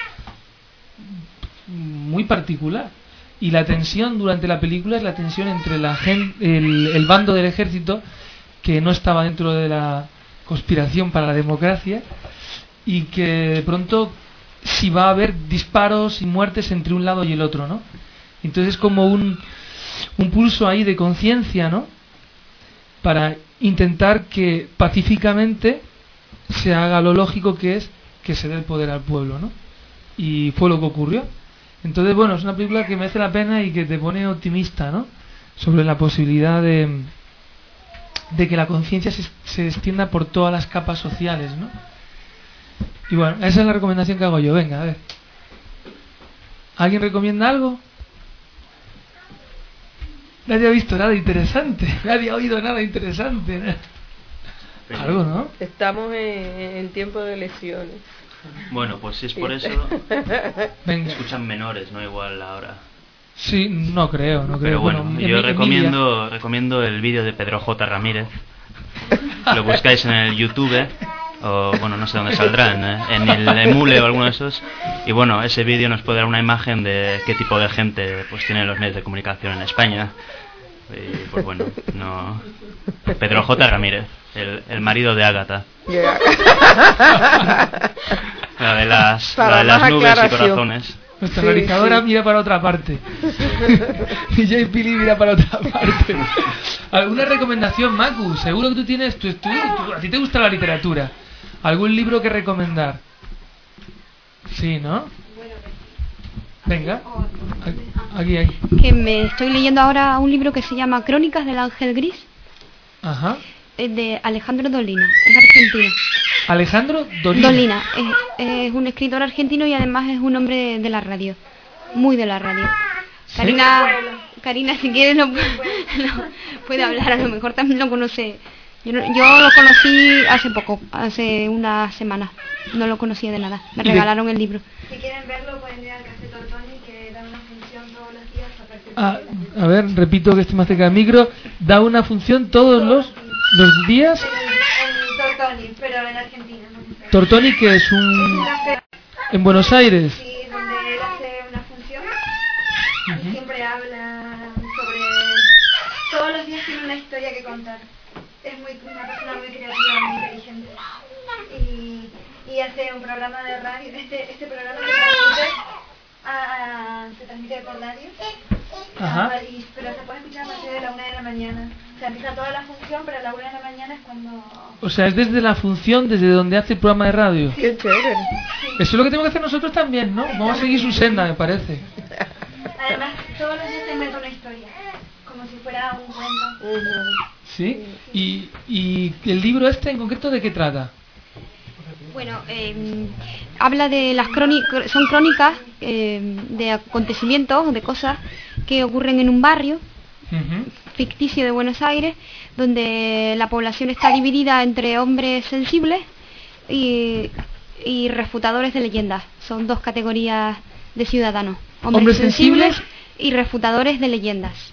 [SPEAKER 1] muy particular. Y la tensión durante la película es la tensión entre la gente, el, el bando del ejército, que no estaba dentro de la conspiración para la democracia, y que de pronto si va a haber disparos y muertes entre un lado y el otro, ¿no? Entonces es como un, un pulso ahí de conciencia, ¿no? Para intentar que pacíficamente se haga lo lógico, que es que se dé el poder al pueblo, ¿no? Y fue lo que ocurrió. Entonces, bueno, es una película que merece la pena y que te pone optimista, ¿no? Sobre la posibilidad de, de que la conciencia se, se extienda por todas las capas sociales, ¿no? Y bueno, esa es la recomendación que hago yo. Venga, a ver. ¿Alguien recomienda algo? Nadie ha visto nada interesante. Nadie ha oído nada interesante, ¿no? Algo, ¿no?
[SPEAKER 2] Estamos en, en tiempo de elecciones.
[SPEAKER 7] Bueno, pues si es por eso,
[SPEAKER 1] Venga.
[SPEAKER 7] Escuchan menores, no igual ahora.
[SPEAKER 1] Sí, no creo, no creo.
[SPEAKER 7] Pero bueno,
[SPEAKER 1] bueno
[SPEAKER 7] yo
[SPEAKER 1] Emilia.
[SPEAKER 7] recomiendo recomiendo el vídeo de Pedro J. Ramírez. Lo buscáis en el YouTube, o bueno, no sé dónde saldrá, en, en el Emule o alguno de esos. Y bueno, ese vídeo nos puede dar una imagen de qué tipo de gente pues tienen los medios de comunicación en España. Y pues bueno, no. Pedro J. Ramírez, el, el marido de Ágata.
[SPEAKER 2] Yeah.
[SPEAKER 7] La de las, la de las nubes y corazones.
[SPEAKER 1] Nuestra
[SPEAKER 2] Sí,
[SPEAKER 1] realizadora
[SPEAKER 2] sí.
[SPEAKER 1] mira para otra parte. D J Pili mira para otra parte. ¿Alguna recomendación, Macu? Seguro que tú tienes tu estudio. tú- A ti te gusta la literatura. ¿Algún libro que recomendar? Sí, ¿no? Venga. Aquí, aquí.
[SPEAKER 4] Que me estoy leyendo ahora un libro que se llama Crónicas del Ángel Gris,
[SPEAKER 1] Ajá.
[SPEAKER 4] es de Alejandro Dolina, es argentino.
[SPEAKER 1] Alejandro Dolina.
[SPEAKER 4] Dolina es, es un escritor argentino y además es un hombre de, de la radio, muy de la radio.
[SPEAKER 1] ¿Sí?
[SPEAKER 4] Karina, Karina, si quieres lo, lo puede hablar, a lo mejor también lo conoce. Yo, no- yo lo conocí hace poco, hace unas semanas, no lo conocía de nada, me
[SPEAKER 1] ¿Y de-
[SPEAKER 4] regalaron el libro.
[SPEAKER 10] Si quieren verlo, pueden ir al Café Tortoni, que da una función todos los días a partir de
[SPEAKER 1] Ah,
[SPEAKER 10] las
[SPEAKER 1] a ver, repito que estoy más cerca del micro. Da una función todos los, los días.
[SPEAKER 10] en Tortoni, pero en Argentina. ¿no?
[SPEAKER 1] Tortoni, que es
[SPEAKER 10] Es
[SPEAKER 1] un...
[SPEAKER 10] un café,
[SPEAKER 1] En Buenos Aires.
[SPEAKER 10] sí, donde él hace una función y siempre habla sobre... Todos los días tiene una historia que contar. Es muy una persona muy creativa, muy inteligente. Y, y hace un programa de radio. Este, este programa se transmite, a, se transmite por radio.
[SPEAKER 1] Ajá.
[SPEAKER 10] Ah, y- pero se puede escuchar a partir de la una de la mañana. O sea, empieza toda la función, pero a la una de la mañana es cuando...
[SPEAKER 1] O sea, es desde la función, desde donde hace el programa de radio.
[SPEAKER 2] Qué chévere.
[SPEAKER 1] Eso es lo que tenemos que hacer nosotros también, ¿no? Vamos a seguir su senda, me parece.
[SPEAKER 10] Además, todos los días te inventa una historia, como si fuera un cuento.
[SPEAKER 2] Ujú.
[SPEAKER 1] ¿Sí? Y, y el libro este en concreto, ¿de qué trata?
[SPEAKER 4] Bueno, eh, habla de las crónicas, son crónicas eh, de acontecimientos, de cosas que ocurren en un barrio
[SPEAKER 1] Ujú.
[SPEAKER 4] ficticio de Buenos Aires, donde la población está dividida entre hombres sensibles y, y refutadores de leyendas. Son dos categorías de ciudadanos. Hombres,
[SPEAKER 1] Hombres
[SPEAKER 4] sensibles,
[SPEAKER 1] sensibles
[SPEAKER 4] y refutadores de leyendas.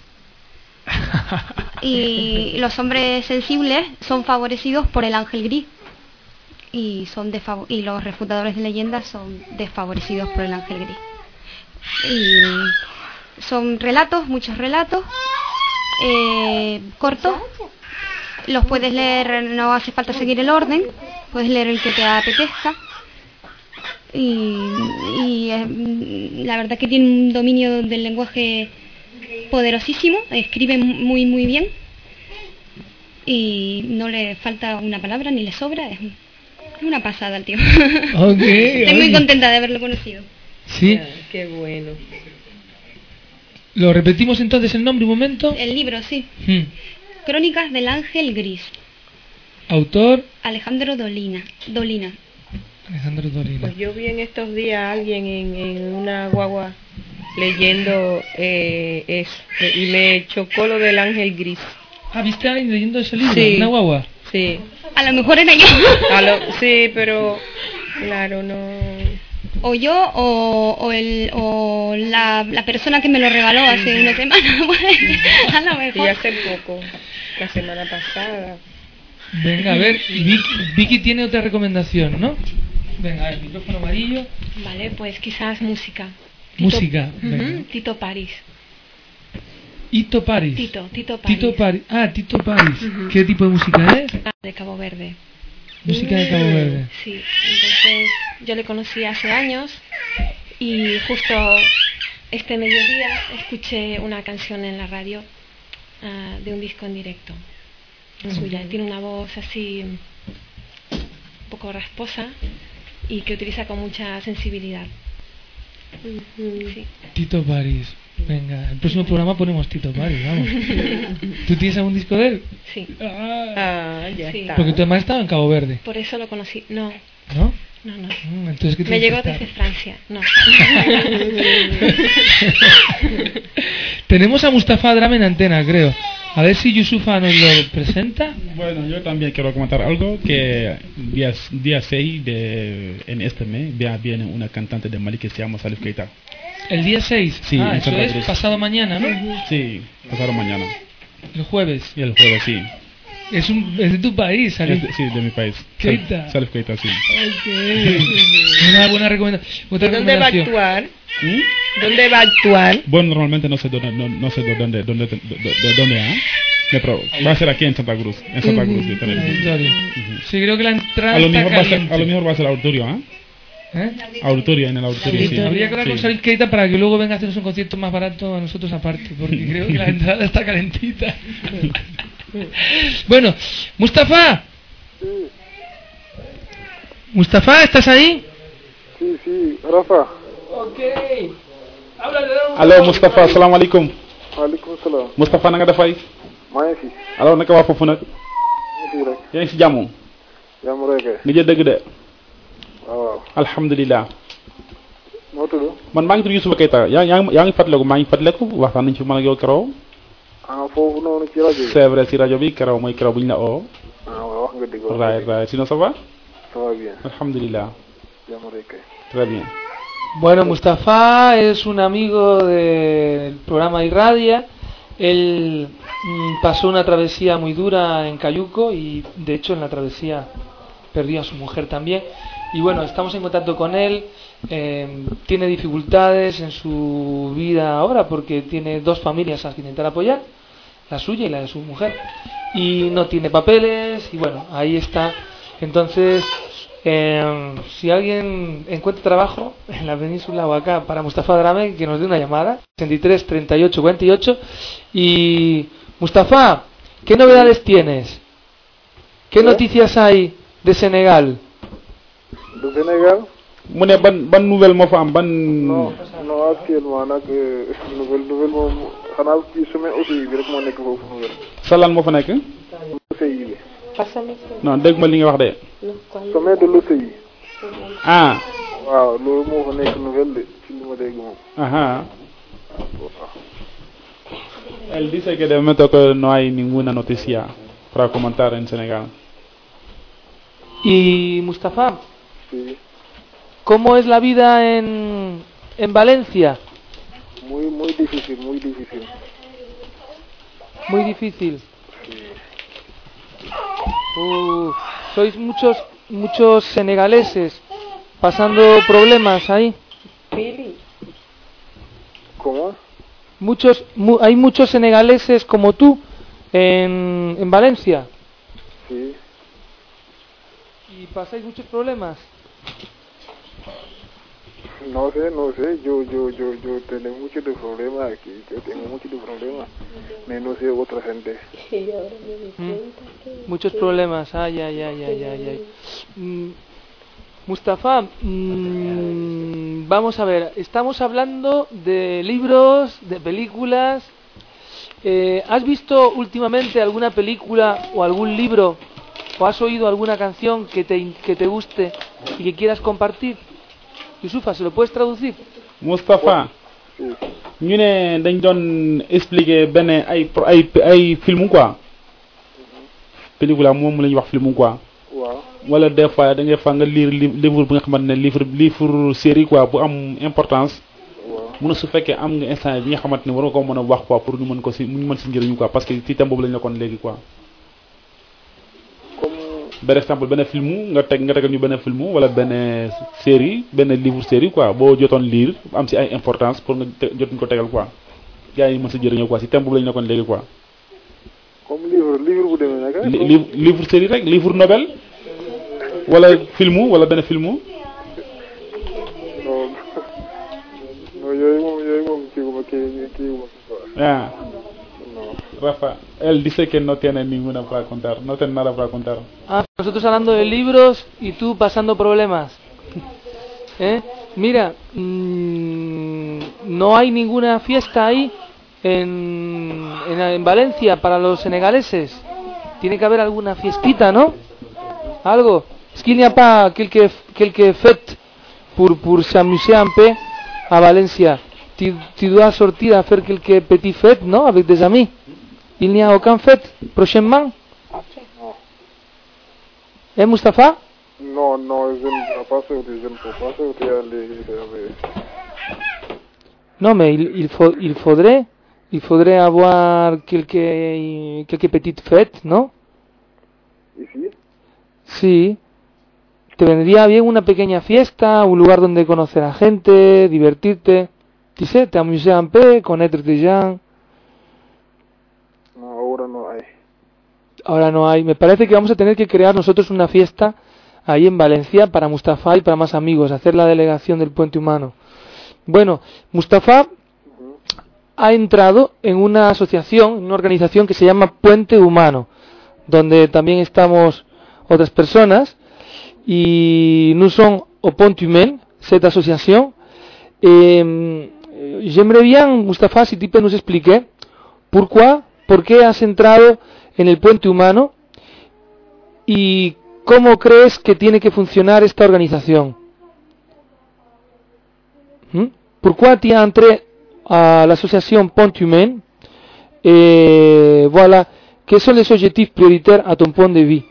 [SPEAKER 4] Y los hombres sensibles son favorecidos por el ángel gris y son desfav- y los refutadores de leyendas son desfavorecidos por el ángel gris. Y son relatos, muchos relatos eh, cortos. Los puedes leer, no hace falta seguir el orden, puedes leer el que te apetezca. Y, y eh, la verdad que tiene un dominio del lenguaje poderosísimo, escribe muy muy bien y no le falta una palabra ni le sobra, es, un- es una pasada el tío.
[SPEAKER 1] Okay,
[SPEAKER 4] Estoy muy
[SPEAKER 1] oye.
[SPEAKER 4] contenta de haberlo conocido.
[SPEAKER 1] Sí.
[SPEAKER 2] Ah, qué bueno.
[SPEAKER 1] ¿Lo repetimos entonces el nombre un momento?
[SPEAKER 4] El libro, sí.
[SPEAKER 1] Hmm.
[SPEAKER 4] Crónicas del Ángel Gris,
[SPEAKER 1] Autor
[SPEAKER 4] Alejandro Dolina. Dolina.
[SPEAKER 1] Alejandro Dolina.
[SPEAKER 2] Pues yo vi en estos días a alguien en, en una guagua leyendo eh, eso, y me chocó lo del ángel gris.
[SPEAKER 1] Ah, ¿viste a alguien leyendo ese libro?
[SPEAKER 2] Sí.
[SPEAKER 1] ¿Una guagua?
[SPEAKER 2] Sí.
[SPEAKER 4] A lo mejor era yo.
[SPEAKER 2] A lo- sí, pero claro, no.
[SPEAKER 4] o yo o, o, el, o la, la persona que me lo regaló hace una semana. A lo mejor.
[SPEAKER 2] Y hace poco, la semana pasada.
[SPEAKER 1] Venga, a ver, Vicky, Vicky tiene otra recomendación, ¿no? Venga, a ver, micrófono amarillo.
[SPEAKER 11] Vale, pues quizás música. Tito,
[SPEAKER 1] Música,
[SPEAKER 11] uh-huh,
[SPEAKER 1] venga.
[SPEAKER 11] Tito Paris.
[SPEAKER 1] Tito Paris.
[SPEAKER 11] Tito, Tito Paris.
[SPEAKER 1] Tito Paris. Ah, Tito Paris.
[SPEAKER 11] Uh-huh.
[SPEAKER 1] ¿Qué tipo de música es?
[SPEAKER 11] De Cabo Verde.
[SPEAKER 1] Música de Cabo Verde.
[SPEAKER 11] Sí, entonces yo le conocí hace años y justo este mediodía escuché una canción en la radio uh, de un disco en directo. Suya, tiene una voz así un poco rasposa y que utiliza con mucha sensibilidad. Sí.
[SPEAKER 1] Tito Paris. Venga, el próximo programa ponemos Tito Paris, vamos. ¿Tú tienes algún disco de él?
[SPEAKER 11] Sí.
[SPEAKER 1] Ah,
[SPEAKER 2] ah ya
[SPEAKER 11] sí.
[SPEAKER 2] está.
[SPEAKER 1] Porque tu hermana estaba en Cabo Verde.
[SPEAKER 11] Por eso lo conocí. No.
[SPEAKER 1] ¿No?
[SPEAKER 11] No, no.
[SPEAKER 1] Mm, entonces, ¿qué
[SPEAKER 11] me llegó
[SPEAKER 1] que
[SPEAKER 11] desde Francia. No.
[SPEAKER 1] Tenemos a Mustafa Drame en antena, creo. A ver si Yusufa nos lo presenta.
[SPEAKER 5] Bueno, yo también quiero comentar algo, que día, día seis de, en este mes viene una cantante de Mali que se llama Salif Keita.
[SPEAKER 1] ¿El día seis?
[SPEAKER 5] Sí,
[SPEAKER 1] ah,
[SPEAKER 5] en
[SPEAKER 1] eso
[SPEAKER 5] Santa
[SPEAKER 1] es
[SPEAKER 5] Cruz.
[SPEAKER 1] pasado mañana, ¿no?
[SPEAKER 5] Sí, pasado mañana.
[SPEAKER 1] El jueves.
[SPEAKER 5] Y el jueves, sí.
[SPEAKER 1] Es, un, es de tu país, Salif.
[SPEAKER 5] Es de, sí, de mi país.
[SPEAKER 1] Keita.
[SPEAKER 5] Salif Keita, sí.
[SPEAKER 1] Okay. Una buena recomendación.
[SPEAKER 2] ¿Y dónde va a actuar?
[SPEAKER 5] ¿Mm?
[SPEAKER 2] ¿Dónde va a actuar?
[SPEAKER 5] Bueno, normalmente no sé dónde, no, no sé de dónde, dónde, de, de, de dónde ¿eh? Pero va a ser aquí en Santa Cruz, en Santa Cruz, de Tenerife.
[SPEAKER 1] Uh-huh. Sí, creo que la entrada
[SPEAKER 5] a lo
[SPEAKER 1] está
[SPEAKER 5] mejor va a ser,
[SPEAKER 1] caliente.
[SPEAKER 5] a lo mejor va a ser auditorio, ¿eh?
[SPEAKER 1] ¿Eh?
[SPEAKER 5] Auditorio, en el auditorio, sí.
[SPEAKER 1] Habría que hablar con
[SPEAKER 5] Sí.
[SPEAKER 1] Salif Keita para que luego venga a hacernos un concierto más barato a nosotros aparte, porque creo que la entrada está calentita. Bueno, Mustafa.
[SPEAKER 12] Sí.
[SPEAKER 1] Mustafa, ¿estás ahí?
[SPEAKER 12] Sí, sí, Rafa.
[SPEAKER 1] Ok. Háblale.
[SPEAKER 5] Allo Mustafa, assalamu alaikum.
[SPEAKER 12] Waalaikum salam.
[SPEAKER 5] Mustafa, na nga def ay?
[SPEAKER 12] maa ngi fi.
[SPEAKER 5] alors naka waa foofu nag?
[SPEAKER 12] maa ngi fi rek.
[SPEAKER 5] yaa ngi si jàmm?
[SPEAKER 12] jàmm rek kay.
[SPEAKER 5] nga jël dëgg de.
[SPEAKER 12] waaw waaw.
[SPEAKER 5] alhamdulilah.
[SPEAKER 12] moo tudd.
[SPEAKER 5] man maa ngi tudd Youssoufa Keita yaa yaa ngi yaa ngi fàttaliku maa ngi fàttaliku waxtaan nañ ci man ak yow keroog.
[SPEAKER 12] ah foofu noonu ci rajo bi.
[SPEAKER 5] c'est vrai si rajo bi keroog mooy keroog bu ñu la oo.
[SPEAKER 12] ah waaw wax nga dëgg.
[SPEAKER 5] right right sinon ça va?
[SPEAKER 12] ça va bien.
[SPEAKER 5] alhamdulilah.
[SPEAKER 12] jàmm rek kay.
[SPEAKER 5] très bien.
[SPEAKER 1] Bueno, Mustafa es un amigo del programa Irradia. Él mm, pasó una travesía muy dura en Cayuco y de hecho en la travesía perdió a su mujer también. Y bueno, estamos en contacto con él. Eh, tiene dificultades en su vida ahora porque tiene dos familias a las que intentar apoyar, la suya y la de su mujer. Y no tiene papeles y bueno, ahí está. Entonces, Eh, si alguien encuentra trabajo en la península o acá para Mustafa Drame, que nos dé una llamada, sesenta y tres, treinta y ocho, cuarenta y ocho. Y Mustafa, ¿qué novedades tienes? ¿Qué ¿Eh? noticias hay de Senegal?
[SPEAKER 12] ¿De Senegal?
[SPEAKER 5] mu ne ban ban nouvelle moo fa am ban.
[SPEAKER 12] non non actuellement nag nouvelle nouvelle moom xanaa ci sommet aussi bi rek moo nekk foofu nouvelle.
[SPEAKER 5] sa lan moo fa nekk.
[SPEAKER 12] O C I bi.
[SPEAKER 5] non dégg ma li nga wax de.
[SPEAKER 12] sommet de l'O C I.
[SPEAKER 5] ah.
[SPEAKER 12] waaw loolu moo fa nekk nouvelle de ci li ma dégg moom.
[SPEAKER 5] Ajá. Él dice que de momento que no hay ninguna noticia para comentar en Senegal.
[SPEAKER 1] Y Mustafa,
[SPEAKER 12] sí.
[SPEAKER 1] ¿Cómo es la vida en, en Valencia?
[SPEAKER 12] Muy, muy difícil, muy difícil.
[SPEAKER 1] Muy difícil.
[SPEAKER 12] Sí.
[SPEAKER 1] Uh, sois muchos, muchos senegaleses pasando problemas ahí.
[SPEAKER 12] ¿Cómo?
[SPEAKER 1] Muchos, mu, hay muchos senegaleses como tú en, en Valencia.
[SPEAKER 12] Sí.
[SPEAKER 1] ¿Y pasáis muchos problemas?
[SPEAKER 12] No sé, no sé, yo, yo, yo, yo tengo muchos de problemas aquí, yo tengo muchos de problemas, no sé otra gente.
[SPEAKER 1] Mm. Muchos problemas, ay, ay, ay, ay, ay, ay. Mm. Mustafa, mmm, vamos a ver, estamos hablando de libros, de películas. Eh, ¿Has visto últimamente alguna película o algún libro o has oído alguna canción que te, que te guste y que quieras compartir? Youssoufa, ¿se lo puedes traducir?
[SPEAKER 5] Mustafa, ñu ne dañ doon expliquer benn ay ay ay film quoi. Película moom la ñuy wax film quoi.
[SPEAKER 12] waaw.
[SPEAKER 5] wala des fois da ngay fa nga lire livre bu nga xamante ne livre livre série quoi bu am importance mun na su fekkee am nga instant bi nga xamante ne war nga ko mën a wax quoi pour ñu mën ko si ñu mën si njëriñu quoi parce que ci thème boobu lañ la kon léegi quoi par exemple benn film nga teg nga tegal ñu benn film wala benn série benn livre série quoi boo jotoon lire am si ay importance pour nga jotuñ ko tegal quoi gars yi mën si jëriñoo quoi si thème boobu lañ la kon léegi quoi
[SPEAKER 12] comme livre livre bu demee nag
[SPEAKER 5] livre livre série rek livre novel wala film wala benn film
[SPEAKER 12] non non yooyu moom yooyu moom kii gu ma kii kii gu ma
[SPEAKER 5] ah Rafa, él dice que no tiene ninguna para contar, no tiene nada para contar.
[SPEAKER 1] Ah, nosotros hablando de libros y tú pasando problemas. ¿Eh? Mira, mmm, no hay ninguna fiesta ahí en, en, en Valencia para los senegaleses. Tiene que haber alguna fiestita, ¿no? Algo. Est-ce qu'il n'y a pas quelque, quelque fête pour, pour s'amuser un peu à Valencia? Tu, tu dois sortir à faire quelques petites fêtes, ¿no? Avec des amis. Il n'y a aucune fête prochainement? Eh, Mustafa?
[SPEAKER 12] Non, non, je ne peux pas sortir, je ne peux pas sortir aller.
[SPEAKER 1] Non, mais il, il, faut, il faudrait, il faudrait avoir quelques, quelques petites fêtes, ¿no?
[SPEAKER 12] ¿Ici?
[SPEAKER 1] Sí. Te vendría bien una pequeña fiesta, un lugar donde conocer a gente, divertirte. Tu sais, t'amuser un peu, connaître des gens.
[SPEAKER 12] No, ahora no hay.
[SPEAKER 1] Ahora no hay. Me parece que vamos a tener que crear nosotros una fiesta ahí en Valencia para Mustafa y para más amigos, hacer la delegación del Puente Humano. Bueno, Mustafa uh-huh. ha entrado en una asociación, en una organización que se llama Puente Humano, donde también estamos otras personas, y nous sommes au Puente Humain, cette association. Eh, j'aimerais bien, Mustafa, si tu peux nous expliquer pourquoi ¿Por qué has entrado en el Puente Humano y cómo crees que tiene que funcionar esta organización? ¿Mm? Pourquoi tu as entré à l'association Puente Humain et voilà, quels sont les objectifs prioritaires à ton point de vue?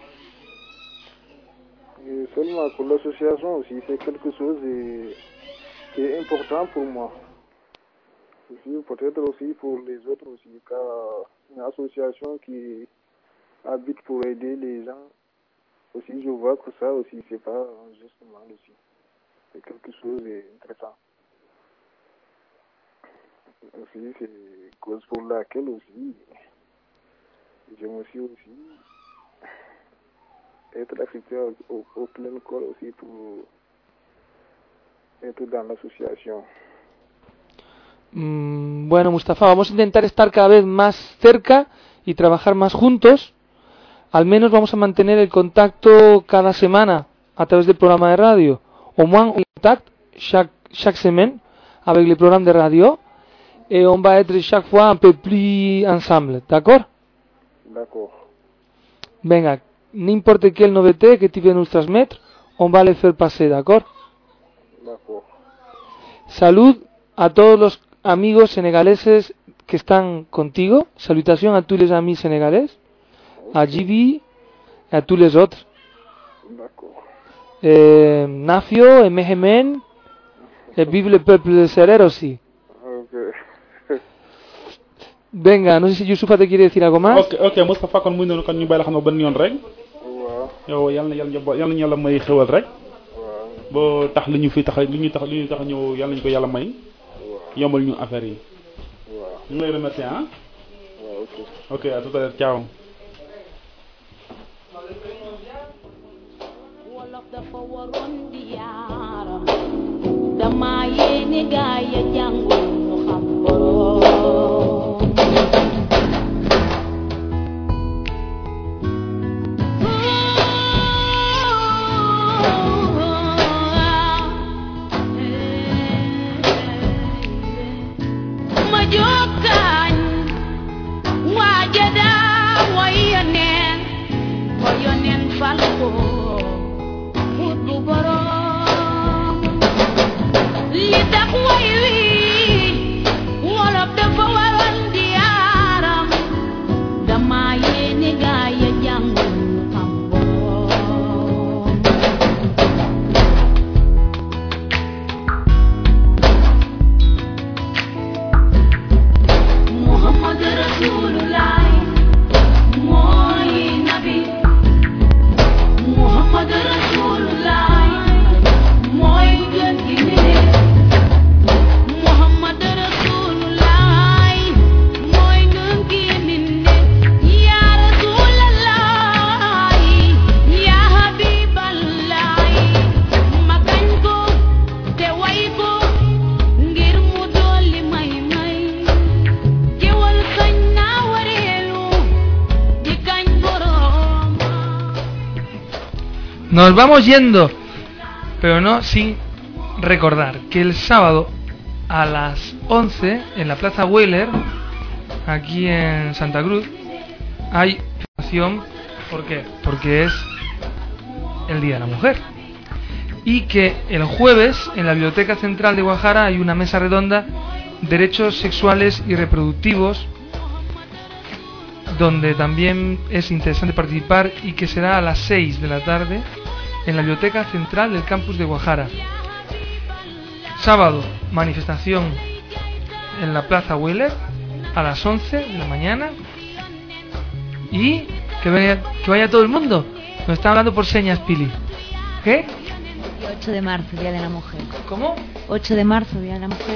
[SPEAKER 12] Et seulement pour l'association aussi, c'est quelque chose de, qui est important pour moi. Aussi, peut-être aussi pour les autres aussi, car une association qui habite pour aider les gens, aussi je vois que ça aussi, c'est pas un geste mal aussi. C'est quelque chose d'intéressant. Aussi, c'est cause pour laquelle aussi, je me suis aussi être accepté au, au plein corps aussi pour être dans l'association.
[SPEAKER 1] Mm, bueno, Mustafa, vamos a intentar estar cada vez más cerca y trabajar más juntos. Al menos vamos a mantener el contacto cada semana a través del programa de radio. Au moins, on contacte chaque, chaque semaine avec le programme de radio et on va être chaque fois un peu plus ensemble, d'accord?
[SPEAKER 12] D'accord.
[SPEAKER 1] Venga, n'importe quelle nouveauté que tu veux nous transmettre, on va le faire passer, d'accord?
[SPEAKER 12] D'accord.
[SPEAKER 1] Salud a todos los amigos senegaleses que están contigo. Salutación a tous les amis sénégalais, a Jibi et à tous les autres.
[SPEAKER 12] D'accord.
[SPEAKER 1] Eh, Nafio, et Mehemen, et vive le peuple serrero aussi.
[SPEAKER 12] Ok.
[SPEAKER 1] Venga, no sé si Yusufa te quiere decir algo más.
[SPEAKER 5] Ok, ok, Mustafa, kon muy noonu kon ñu bàyyi la xam ne benn yoon rek.
[SPEAKER 12] waaw.
[SPEAKER 5] yow yal na yàlla yal na yàlla may xewal rek.
[SPEAKER 12] waaw.
[SPEAKER 5] boo tax li ñu fi tax li ñu tax li ñu tax ñëw yal nañu ko yàlla may. yombal ñu affaire yi.
[SPEAKER 12] waaw.
[SPEAKER 5] ñu ngi lay remercier ah.
[SPEAKER 12] waaw ok.
[SPEAKER 5] ok à tout à l'heure, ciao.
[SPEAKER 6] dama yéene gaay ya jàngul ñu xam borom. ma jokkañ waaja daa way yoneen wa yoneen fal ko xut bu borom. li tax way wi wolof dafa waroon di yaaram dama yéene gaay ya jàngul ñu xam borom.
[SPEAKER 1] Nos vamos yendo, pero no sin recordar que el sábado a las once en la Plaza Wheeler, aquí en Santa Cruz, hay acción. ¿Por qué? Porque es el Día de la Mujer. Y que el jueves en la Biblioteca Central de Guajara hay una mesa redonda, derechos sexuales y reproductivos, donde también es interesante participar, y que será a las seis de la tarde en la Biblioteca Central del campus de Guajara. Sábado, manifestación en la Plaza Wheeler a las once de la mañana, y que vaya, que vaya todo el mundo. Nos está hablando por señas, Pili. ¿Qué?
[SPEAKER 13] ocho de marzo, Día de la Mujer.
[SPEAKER 1] ¿Cómo?
[SPEAKER 13] ocho de marzo, Día de la Mujer.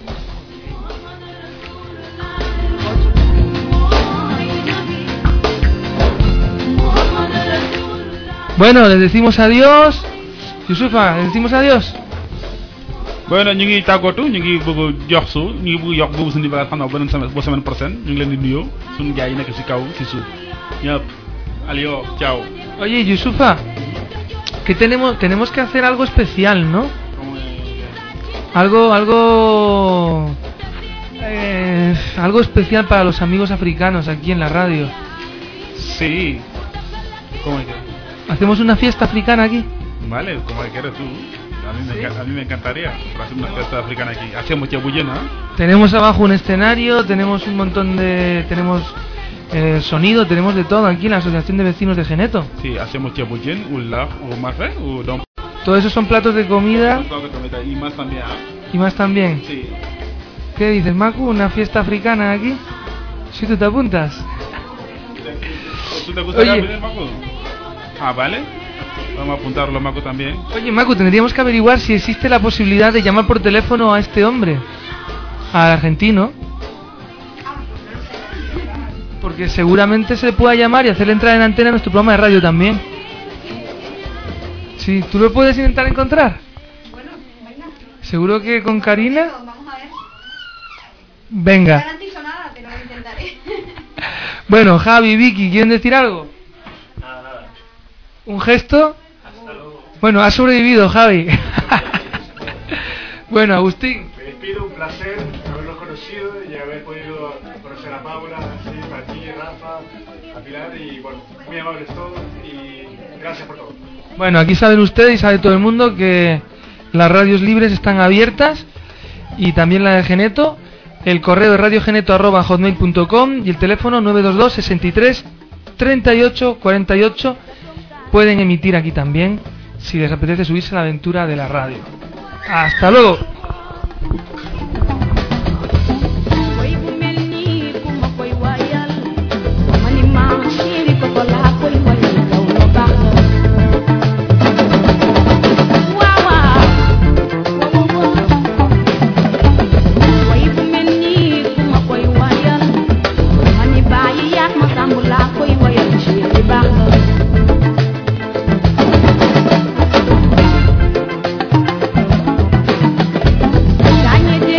[SPEAKER 1] Bueno, les decimos adiós. Yusufa, les decimos adiós.
[SPEAKER 5] Bueno, ñu ngi tàggatu ñu ngi bëgg jox su ñu ngi bëgg yokk boobu suñu bagage xam naa beneen semaine ba semaine prochaine ñu ngi leen di nuyoo suñu gars yi nekk ci kaw ci suuf ñëpp alio chao.
[SPEAKER 1] Oye, Yusufa, que tenemos tenemos que hacer algo especial, ¿no? Algo algo eh, algo especial para los amigos africanos aquí en la radio.
[SPEAKER 5] Sí. ¿Cómo es que?
[SPEAKER 1] ¿Hacemos una fiesta africana aquí?
[SPEAKER 5] Vale, como quieras tú. A mí, me, a mí me encantaría hacer una fiesta africana aquí. Hacemos chabullena.
[SPEAKER 1] Tenemos abajo un escenario, tenemos un montón de... Tenemos eh, sonido, tenemos de todo aquí en la Asociación de Vecinos de Geneto.
[SPEAKER 5] Sí, hacemos chabullen, ulah, o mafé, o dom.
[SPEAKER 1] Todo eso son platos de comida.
[SPEAKER 5] Y más también.
[SPEAKER 1] ¿Y más también?
[SPEAKER 5] Sí.
[SPEAKER 1] ¿Qué dices, Macu? ¿Una fiesta africana aquí? ¿Sí tú te apuntas?
[SPEAKER 5] ¿Tú te gustaría venir, Macu? Ah, vale. Vamos a apuntarlo, Macu, también.
[SPEAKER 1] Oye, Macu, tendríamos que averiguar si existe la posibilidad de llamar por teléfono a este hombre, al argentino, porque seguramente se le pueda llamar y hacerle entrar en antena a nuestro programa de radio también. Sí, ¿tú lo puedes intentar encontrar?
[SPEAKER 10] Bueno, venga.
[SPEAKER 1] ¿Seguro que con Karina?
[SPEAKER 10] Vamos a ver.
[SPEAKER 1] Venga.
[SPEAKER 10] No garantizo nada, pero lo intentaré.
[SPEAKER 1] Bueno, Javi, Vicky, ¿quieren decir algo?
[SPEAKER 7] Nada, nada.
[SPEAKER 1] ¿Un gesto?
[SPEAKER 7] Hasta luego.
[SPEAKER 1] Bueno, ha sobrevivido, Javi. Bueno, Agustín.
[SPEAKER 3] Me despido, un placer haberlos conocido y haber podido conocer a Paula, así, a ti, Rafa, a Pilar, y bueno, muy amables todos y gracias por todo.
[SPEAKER 1] Bueno, aquí saben ustedes y sabe todo el mundo que las radios libres están abiertas, y también la de Geneto. El correo de radiogeneto arroba hotmail punto com y el teléfono nueve dos dos, sesenta y tres, treinta y ocho, cuarenta y ocho. Pueden emitir aquí también si les apetece subirse a la aventura de la radio. ¡Hasta luego!
[SPEAKER 6] Danye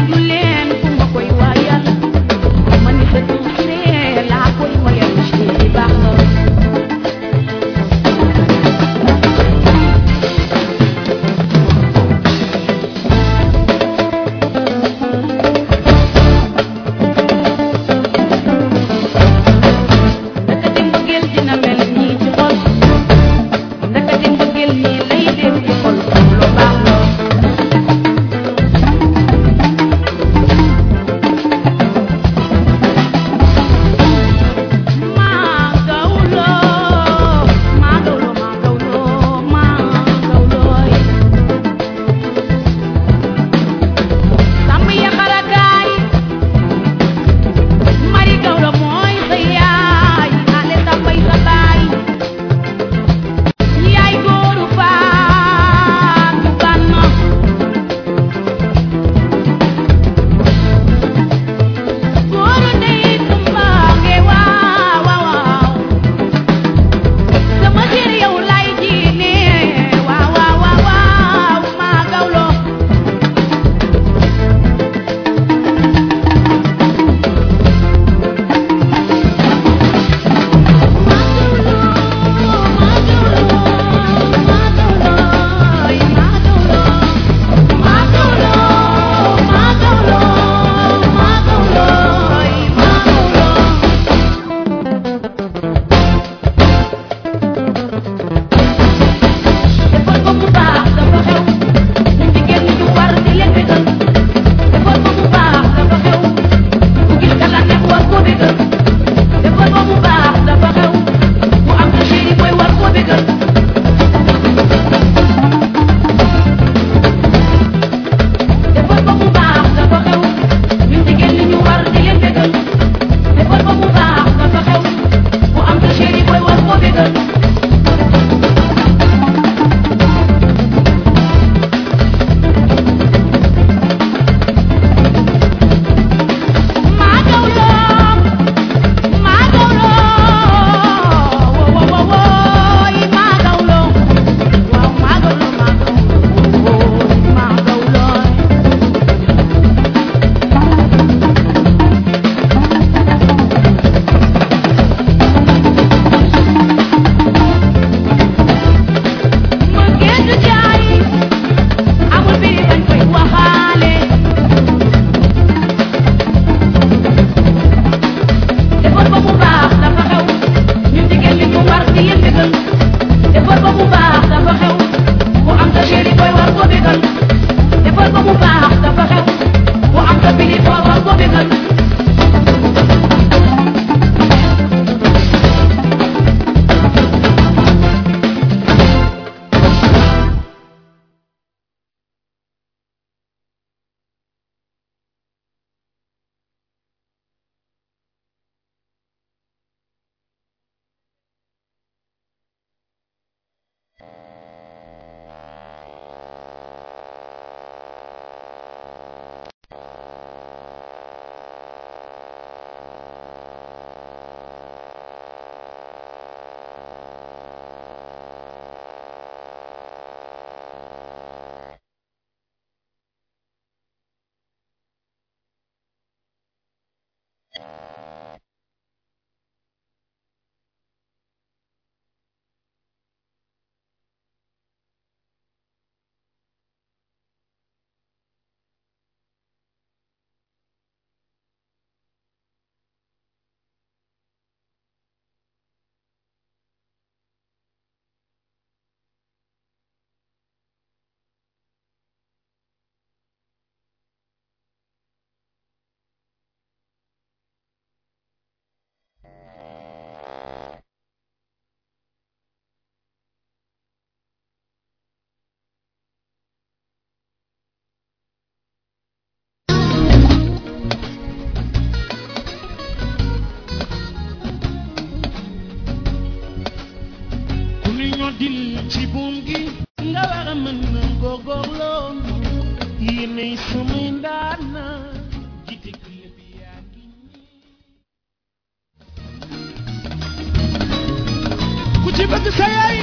[SPEAKER 14] bëgg sa yaay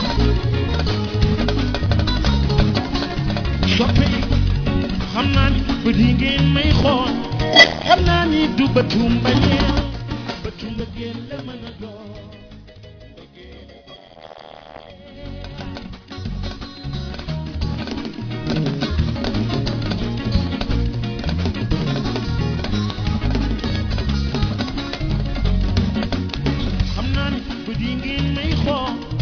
[SPEAKER 14] soppe xam naa ni bët yi ngeen may xool xam naa ni du bëtu mbañeel bëtu mbëggeel la mën a doon xam naa ni bët yi ngeen may xool